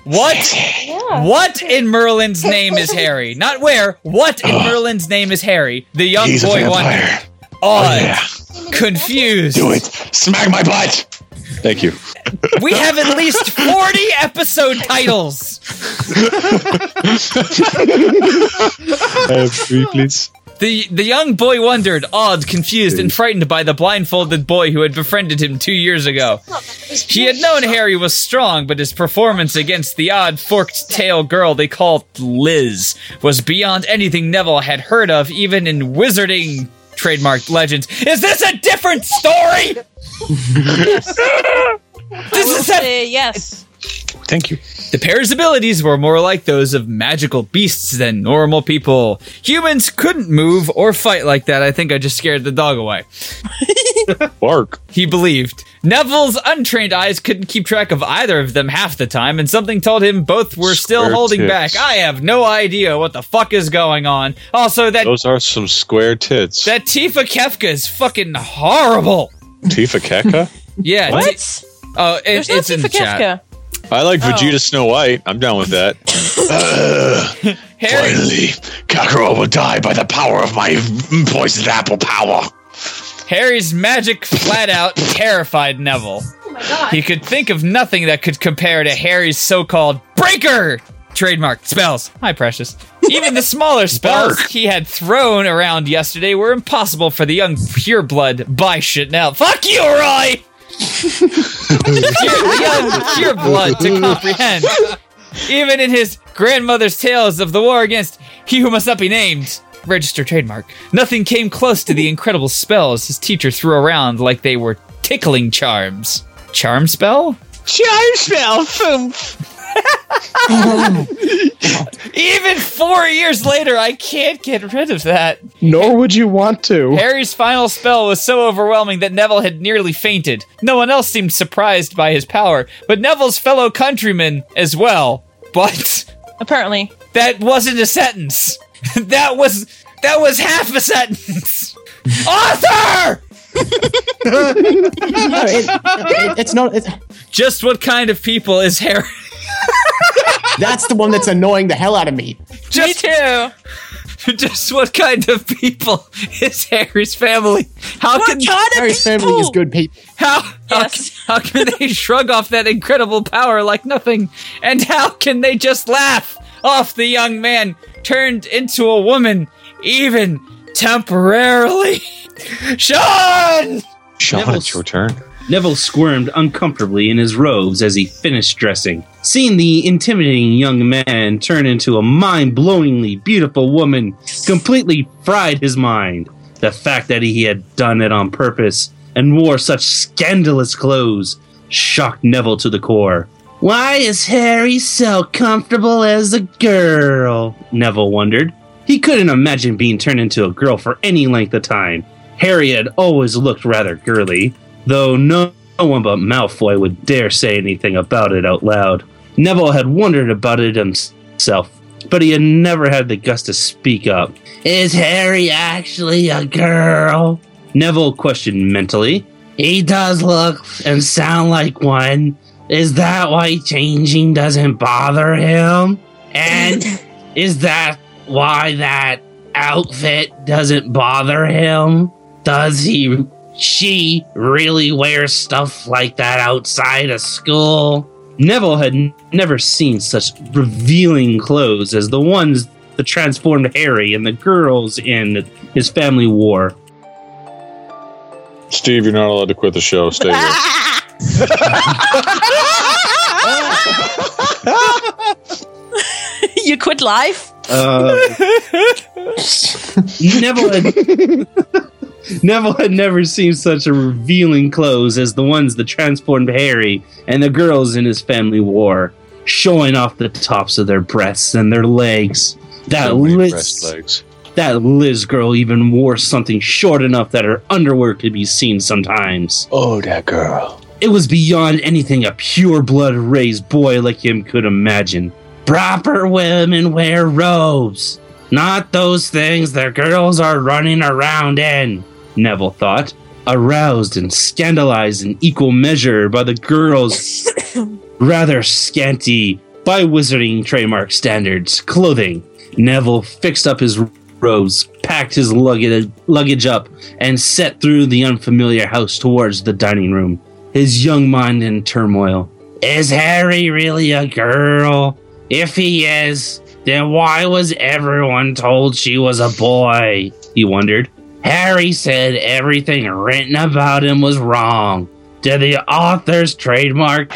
What in Merlin's name is Harry? Not where. What in Merlin's name is Harry? The young He's a boy vampire. wondered. Confused. Do it. Smack my butt. Thank you. We have at least 40 episode titles. I have 3, please. The young boy wondered, awed, confused, and frightened by the blindfolded boy who had befriended him 2 years ago. He had known Harry was strong, but his performance against the odd forked-tail girl they called Liz was beyond anything Neville had heard of, even in wizarding trademarked legends. Is this a different story? Yes. Thank you. The pair's abilities were more like those of magical beasts than normal people. Humans couldn't move or fight like that. I think I just scared the dog away. Bark. He believed. Neville's untrained eyes couldn't keep track of either of them half the time, and something told him both were still Square holding tits. back. I have no idea what the fuck is going on. Also, Those are some square tits. that Tifa Kefka is fucking horrible. Tifa Keka? Yeah. What? Oh, There's no it's in the Tifa chat. Kefka. I like Vegeta Snow White. I'm down with that. Finally, Kakarot will die by the power of my poisoned apple power. Harry's magic flat out terrified Neville. He could think of nothing that could compare to Harry's so-called breaker trademark spells. Hi, Precious. Even the smaller spells he had thrown around yesterday were impossible for the young pureblood by Chanel. Fuck you, Roy! The young pureblood to comprehend. Even in his grandmother's tales of the war against he who must not be named, registered trademark, nothing came close to the incredible spells his teacher threw around like they were tickling charms. Charm spell? Charm spell, Foomp. Even 4 years later, I can't get rid of that. Nor would you want to. Harry's final spell was so overwhelming that Neville had nearly fainted. No one else seemed surprised by his power, but Neville's fellow countrymen as well. But apparently, that wasn't a sentence. That was half a sentence. Arthur! It's not. Just what kind of people is Harry? That's the one that's annoying the hell out of me. Me too. Just what kind of people is Harry's family? Harry's family is good people? How can they shrug off that incredible power like nothing? And how can they just laugh off the young man turned into a woman, even temporarily? Sean, it's your turn. Neville squirmed uncomfortably in his robes as he finished dressing. Seeing the intimidating young man turn into a mind-blowingly beautiful woman completely fried his mind. The fact that he had done it on purpose and wore such scandalous clothes shocked Neville to the core. Why is Harry so comfortable as a girl? Neville wondered. He couldn't imagine being turned into a girl for any length of time. Harry had always looked rather girly, though no one but Malfoy would dare say anything about it out loud. Neville had wondered about it himself, but he had never had the guts to speak up. Is Harry actually a girl? Neville questioned mentally. He does look and sound like one. Is that why changing doesn't bother him? And is that why that outfit doesn't bother him? Does she really wear stuff like that outside of school? Neville had never seen such revealing clothes as the ones that transformed Harry and the girls in his family wore. Steve, you're not allowed to quit the show. Stay here. You quit life? Neville had never seen such a revealing clothes as the ones that transformed Harry and the girls in his family wore, showing off the tops of their breasts and their legs. That Liz girl even wore something short enough that her underwear could be seen sometimes. Oh, that girl. It was beyond anything a pure-blood raised boy like him could imagine. Proper women wear robes, not those things that girls are running around in, Neville thought, aroused and scandalized in equal measure by the girls' rather scanty, by Wizarding trademark standards, clothing. Neville fixed up his robes, packed his luggage up, and set through the unfamiliar house towards the dining room, his young mind in turmoil. Is Harry really a girl? If he is, then why was everyone told she was a boy? He wondered. Harry said everything written about him was wrong. Did the author's trademark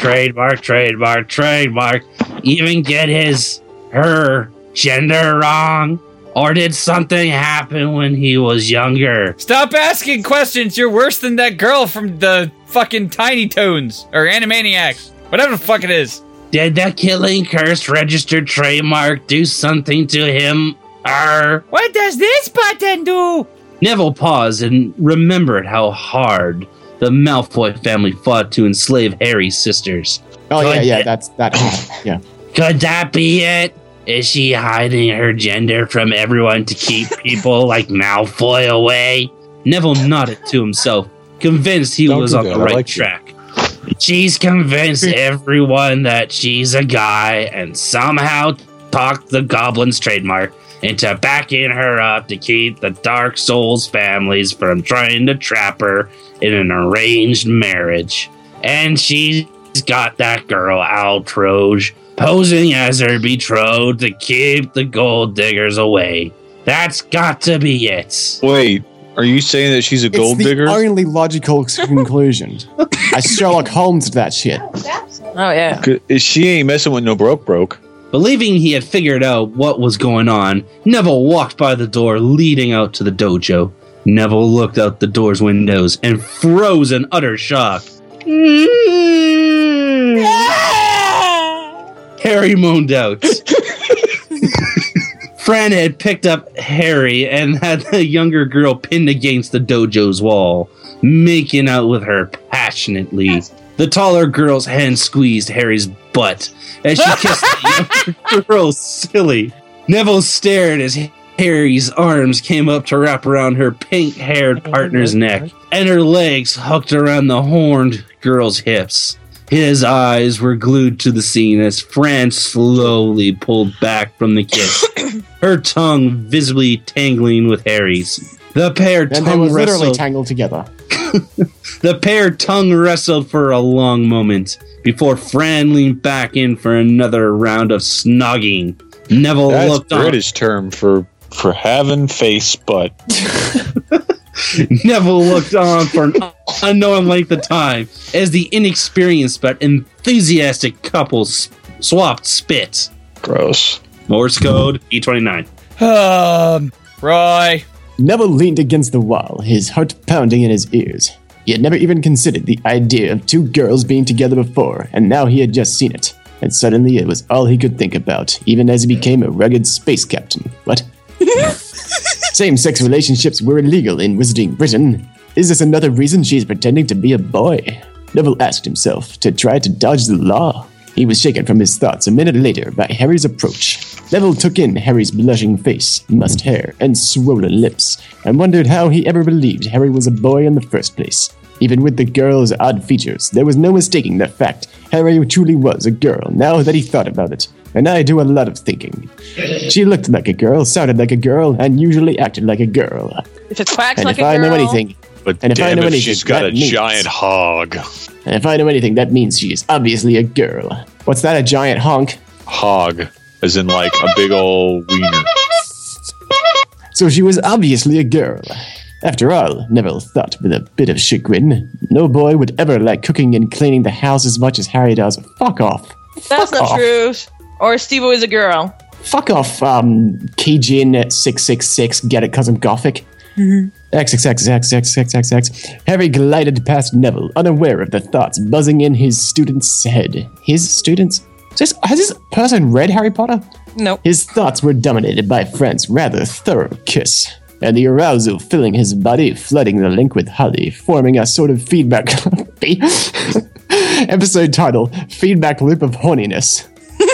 even get her gender wrong? Or did something happen when he was younger? Stop asking questions. You're worse than that girl from the fucking Tiny Toons or Animaniacs. Whatever the fuck it is. Did the killing curse registered trademark do something to him? What does this button do? Neville paused and remembered how hard the Malfoy family fought to enslave Harry's sisters. Oh, that's that. Yeah. Could that be it? Is she hiding her gender from everyone to keep people like Malfoy away? Neville nodded to himself, convinced he was on the right track. She's convinced everyone that she's a guy and somehow talked the Goblin's trademark into backing her up to keep the Dark Souls families from trying to trap her in an arranged marriage. And she's got that girl, Altroge, posing as her betrothed to keep the gold diggers away. That's got to be it. Wait, are you saying that she's a gold digger? It's the only logical conclusion. I Sherlock Holmes that shit. Oh, yeah. She ain't messing with no broke. Believing he had figured out what was going on, Neville walked by the door leading out to the dojo. Neville looked out the door's windows and froze in utter shock. Harry moaned out. Fran had picked up Harry and had the younger girl pinned against the dojo's wall, making out with her passionately. The taller girl's hand squeezed Harry's butt as she kissed the younger girl silly. Neville stared as Harry's arms came up to wrap around her pink-haired partner's neck, and her legs hooked around the horned girl's hips. His eyes were glued to the scene as Fran slowly pulled back from the kiss, her tongue visibly tangling with Harry's. The pair And they were tongue literally wrestled. tangled together. The pair tongue wrestled for a long moment before Fran leaned back in for another round of snogging. Neville That's looked on. British term for having face butt. Neville looked on for an unknown length of time as the inexperienced but enthusiastic couple swapped spits. Gross. Morse code E29. Roy. Neville leaned against the wall, his heart pounding in his ears. He had never even considered the idea of two girls being together before, and now he had just seen it. And suddenly it was all he could think about, even as he became a rugged space captain. What? Same-sex relationships were illegal in Wizarding Britain. Is this another reason she's pretending to be a boy? Neville asked himself to try to dodge the law. He was shaken from his thoughts a minute later by Harry's approach. Neville took in Harry's blushing face, mussed hair, and swollen lips, and wondered how he ever believed Harry was a boy in the first place. Even with the girl's odd features, there was no mistaking the fact Harry truly was a girl now that he thought about it. And I do a lot of thinking. She looked like a girl, sounded like a girl, and usually acted like a girl. If it quacks And like if a I girl, know anything, But and if I damn know if anything, she's got that a means- giant hog. And if I know anything, that means she is obviously a girl. What's that, a giant honk? Hog, as in like a big old wiener. So she was obviously a girl. After all, Neville thought with a bit of chagrin, no boy would ever like cooking and cleaning the house as much as Harry does. Fuck off. that's not off. true. Or Steve-O is a girl. Fuck off, Kajin 666, get it cause I'm gothic. XXXXXXXX. Harry glided past Neville, unaware of the thoughts buzzing in his student's head. His students? Has this person read Harry Potter? Nope. His thoughts were dominated by Fran's rather thorough kiss, and the arousal filling his body, flooding the link with Holly, forming a sort of feedback. Episode title: Feedback Loop of Horniness.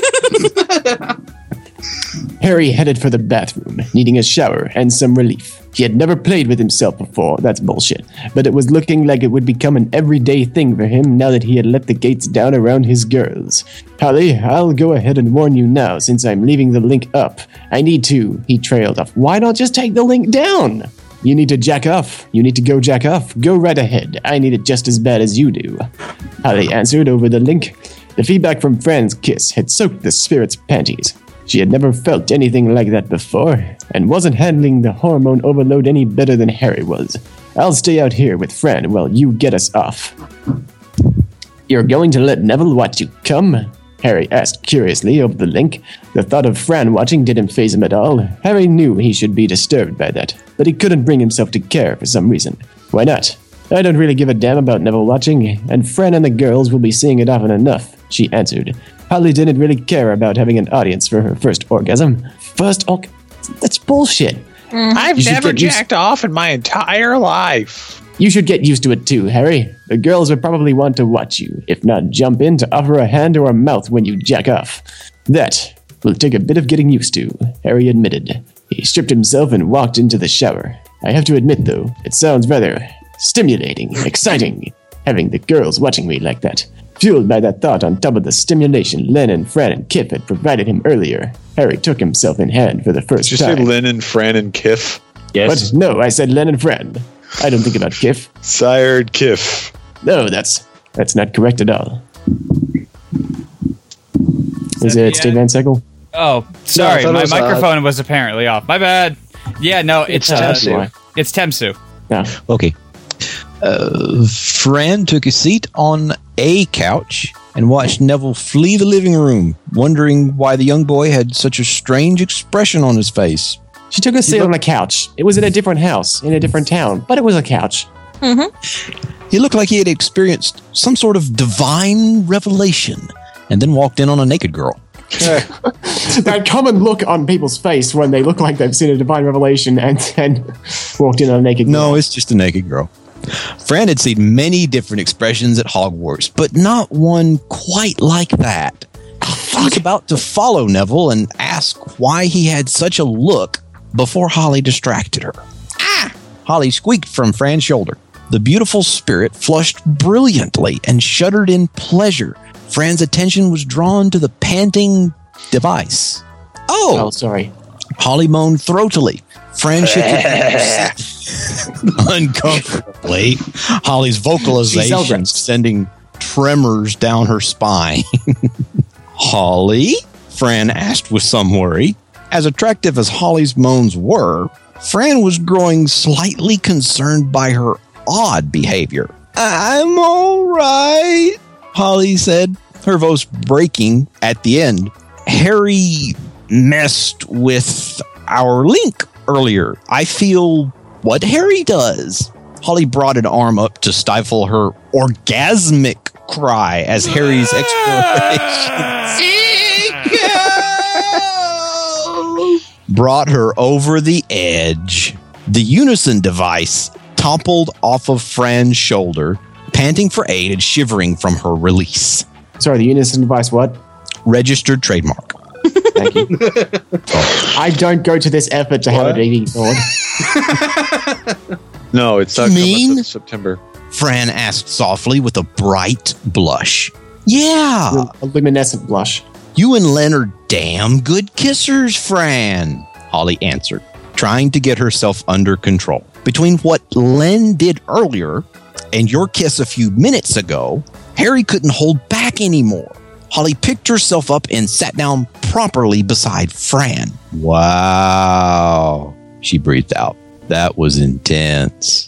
Harry headed for the bathroom, needing a shower and some relief. He had never played with himself before, that's bullshit, but it was looking like it would become an everyday thing for him now that he had let the gates down around his girls. Holly, I'll go ahead and warn you now since I'm leaving the link up. I need to, he trailed off. Why not just take the link down? You need to jack off. You need to go jack off. Go right ahead. I need it just as bad as you do. Holly answered over the link. The feedback from Fran's kiss had soaked the spirit's panties. She had never felt anything like that before, and wasn't handling the hormone overload any better than Harry was. I'll stay out here with Fran while you get us off. You're going to let Neville watch you come? Harry asked curiously over the link. The thought of Fran watching didn't faze him at all. Harry knew he should be disturbed by that, but he couldn't bring himself to care for some reason. Why not? I don't really give a damn about Neville watching, and Fran and the girls will be seeing it often enough, she answered. Holly didn't really care about having an audience for her first orgasm. That's bullshit. I've You should never get used- jacked off in my entire life. You should get used to it too, Harry. The girls would probably want to watch you, if not jump in to offer a hand or a mouth when you jack off. That will take a bit of getting used to, Harry admitted. He stripped himself and walked into the shower. I have to admit, though, it sounds rather stimulating, exciting. having the girls watching me like that. Fueled by that thought on top of the stimulation Lennon, Fran, and Kif had provided him earlier, Harry took himself in hand for the first Did you time. say Lennon, Fran, and Kif? Yes. But no, I said Lennon, Fran. I don't think about Kif. Sired Kif. No, that's not correct at all. Is it Steve Van Sickle? Oh, sorry, No, I thought my it was, microphone was apparently off. My bad. Yeah, no, it's Temsu. It's Temsu. Yeah. Okay. Fran took a seat on a couch and watched Neville flee the living room, wondering why the young boy had such a strange expression on his face. She took a seat on a couch. It was in a different house, in a different town, but it was a couch. He looked like he had experienced some sort of divine revelation and then walked in on a naked girl. That common look on people's face when they look like they've seen a divine revelation and then walked in on a naked girl. No, it's just a naked girl. Fran had seen many different expressions at Hogwarts, but not one quite like that. She was about to follow Neville and ask why he had such a look before Holly distracted her. Ah! Holly squeaked from Fran's shoulder. The beautiful spirit flushed brilliantly and shuddered in pleasure. Fran's attention was drawn to the panting device. Oh, sorry. Holly moaned throatily. Fran shook her head uncomfortably. Holly's vocalization sending tremors down her spine. Holly? Fran asked with some worry. As attractive as Holly's moans were, Fran was growing slightly concerned by her odd behavior. I'm all right, Holly said, her voice breaking at the end. Harry messed with our link earlier. I feel what Harry does. Holly brought an arm up to stifle her orgasmic cry as Harry's exploration brought her over the edge. The unison device toppled off of Fran's shoulder, panting for aid and shivering from her release. Sorry, the unison device what? Registered trademark. Thank you. I don't go to this effort to have it ignored. No, it's not coming until September. Fran asked softly with a bright blush. Yeah. A luminescent blush. You and Len are damn good kissers, Fran, Holly answered, trying to get herself under control. Between what Len did earlier and your kiss a few minutes ago, Harry couldn't hold back anymore. Holly picked herself up and sat down properly beside Fran. Wow, she breathed out. That was intense.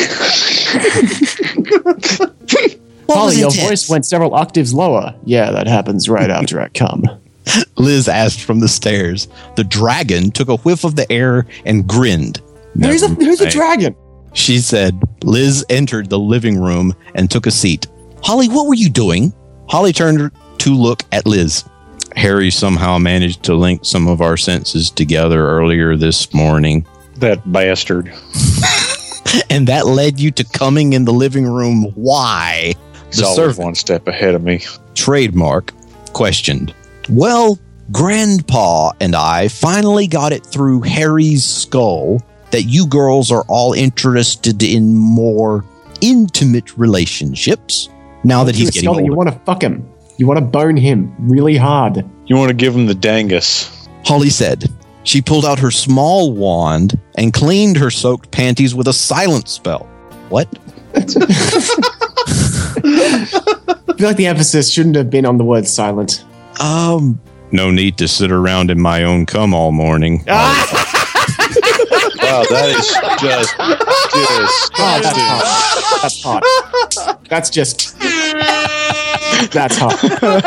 Holly, your voice went several octaves lower. Yeah, that happens right after I come. Liz asked from the stairs. The dragon took a whiff of the air and grinned. There's a dragon. She said. Liz entered the living room and took a seat. Holly, what were you doing? Holly turned to look at Liz. Harry somehow managed to link some of our senses together earlier this morning. That bastard. And that led you to coming in the living room. Why? He's always one step ahead of me. Trademark questioned. Well, Grandpa and I finally got it through Harry's skull that you girls are all interested in more intimate relationships now that he's getting older. You want to fuck him. You want to bone him really hard. You want to give him the dangus. Holly said. She pulled out her small wand and cleaned her soaked panties with a silent spell. What? I feel like the emphasis shouldn't have been on the word silent. No need to sit around in my own cum all morning. Wow, that is just That's hot. That's just... That's hot.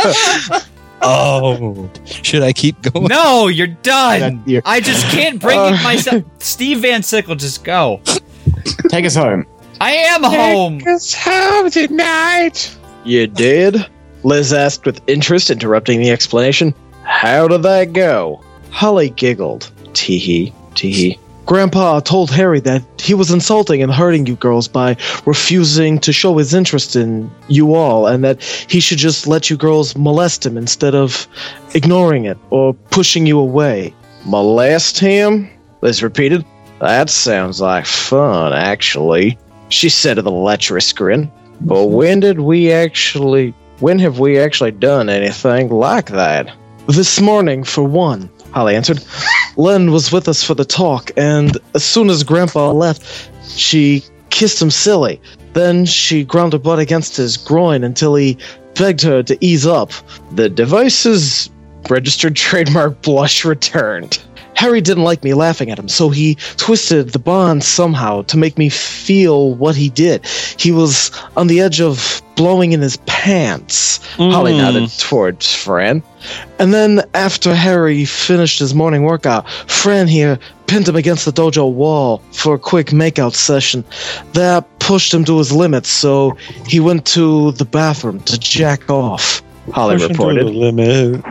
Oh, should I keep going? No, you're done. I just can't bring it myself. Steve Van Sickle, just go. Take us home. I am home. Take us home tonight. You did? Liz asked with interest, interrupting the explanation. How did that go? Holly giggled. Tee-hee, tee-hee. Grandpa told Harry that he was insulting and hurting you girls by refusing to show his interest in you all, and that he should just let you girls molest him instead of ignoring it or pushing you away. Molest him? Liz repeated. That sounds like fun, actually, she said with a lecherous grin. But when have we actually done anything like that? This morning, for one, Holly answered. Len was with us for the talk, and as soon as Grandpa left, she kissed him silly. Then she ground her butt against his groin until he begged her to ease up. The device's registered trademark blush returned. Harry didn't like me laughing at him, so he twisted the bond somehow to make me feel what he did. He was on the edge of blowing in his pants. Holly nodded towards Fran. And then after Harry finished his morning workout, Fran here pinned him against the dojo wall for a quick makeout session. That pushed him to his limits, so he went to the bathroom to jack off, Holly reported. Limit.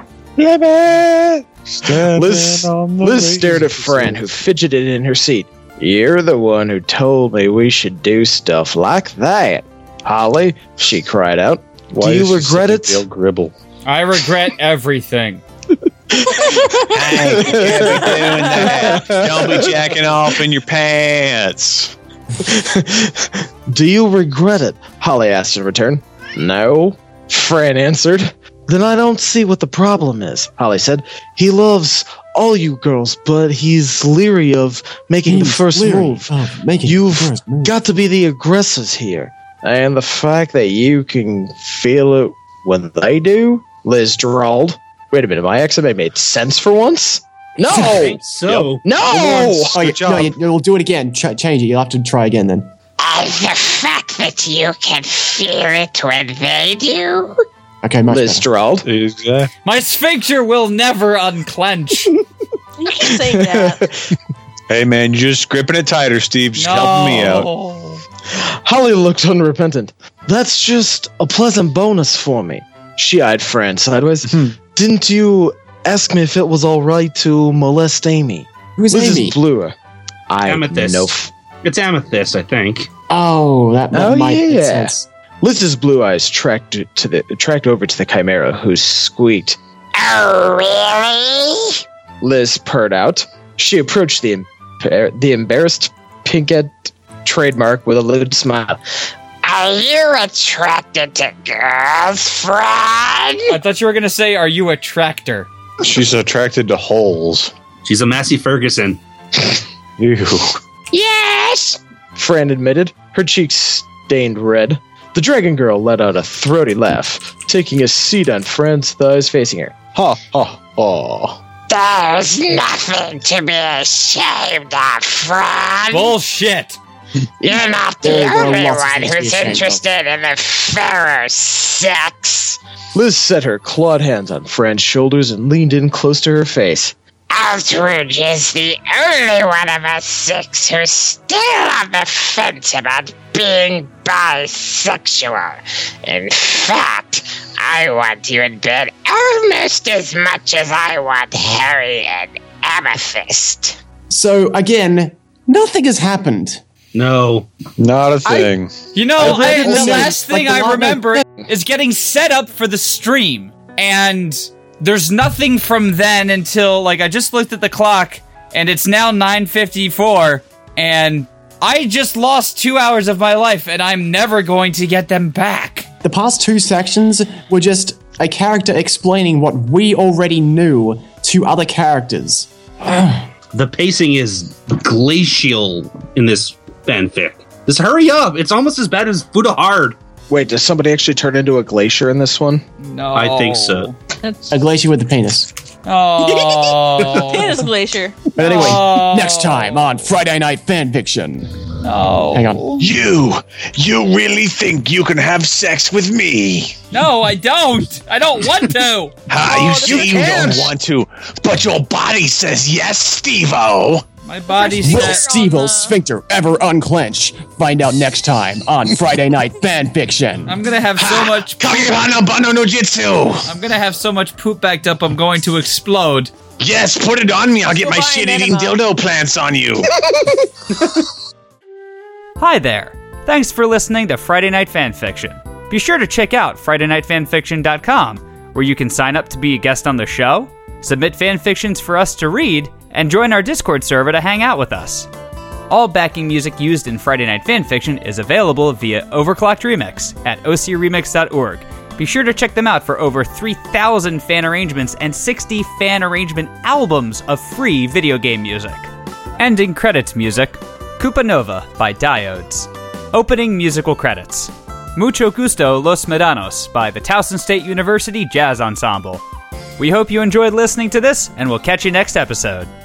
Liz stared at Fran, who fidgeted in her seat. You're the one who told me we should do stuff like that, Holly, she cried out. Do you regret it? Gribble. I regret everything. Hey, you can't be doing that. Don't be jacking off in your pants. Do you regret it? Holly asked in return. No, Fran answered. Then I don't see what the problem is, Holly said. He loves all you girls, but he's leery of making the first move. You've got to be the aggressors here. And the fact that you can feel it when they do? Liz drawled. Wait a minute, my accent made sense for once? No! So? No! You'll do it again. Change it. You'll have to try again then. And the fact that you can feel it when they do? Okay, much Liz drawled. Exactly. My sphincter will never unclench. You can say that. Hey, man, you're just gripping it tighter, Steve. Just helping me out. Holly looked unrepentant. That's just a pleasant bonus for me. She eyed Fran sideways. Didn't you ask me if it was all right to molest Amy? Who's Amy? Bluer. Amethyst. know. It's Amethyst, I think. Oh, that might make sense. Liz's blue eyes tracked over to the Chimera, who squeaked. Oh, really? Liz purred out. She approached the embarrassed Pinkett trademark with a lewd smile. Are you attracted to girls, Fran? I thought you were going to say, are you a tractor? She's attracted to holes. She's a Massey Ferguson. Ew. Yes! Fran admitted, her cheeks stained red. The dragon girl let out a throaty laugh, taking a seat on Fran's thighs facing her. Ha ha ha. There's nothing to be ashamed of, Fran. Bullshit. You're not the only one who's interested in the fairer sex. Liz set her clawed hands on Fran's shoulders and leaned in close to her face. Aldridge is the only one of us six who's still on the fence about being bisexual. In fact, I want you in bed almost as much as I want Harry and Amethyst. So, again, nothing has happened. No. Not a thing. The last thing I remember is getting set up for the stream. And there's nothing from then until, I just looked at the clock, and it's now 9:54, and I just lost 2 hours of my life, and I'm never going to get them back. The past two sections were just a character explaining what we already knew to other characters. The pacing is glacial in this fanfic. Just hurry up! It's almost as bad as Fuda Hard. Wait, does somebody actually turn into a glacier in this one? No. I think so. A glacier with a penis. Oh. Penis glacier. But anyway, next time on Friday Night Fanfiction. No. Hang on. You really think you can have sex with me? No, I don't. I don't want to. You say you don't want to, but your body says yes, Steve-O. My body Will says... Steve-O's sphincter ever unclench? Find out next time on Friday Night Fanfiction. I'm gonna have so much... Kakebano no Jitsu. I'm gonna have so much poop backed up, I'm going to explode. Yes, put it on me. I'll get my shit-eating dildo plants on you. Hi there. Thanks for listening to Friday Night Fanfiction. Be sure to check out FridayNightFanfiction.com, where you can sign up to be a guest on the show, submit fanfictions for us to read, and join our Discord server to hang out with us. All backing music used in Friday Night Fanfiction is available via Overclocked Remix at ocremix.org. Be sure to check them out for over 3,000 fan arrangements and 60 fan arrangement albums of free video game music. Ending credits music, Koopa Nova by Diodes. Opening musical credits, Mucho Gusto Los Medanos by the Towson State University Jazz Ensemble. We hope you enjoyed listening to this, and we'll catch you next episode.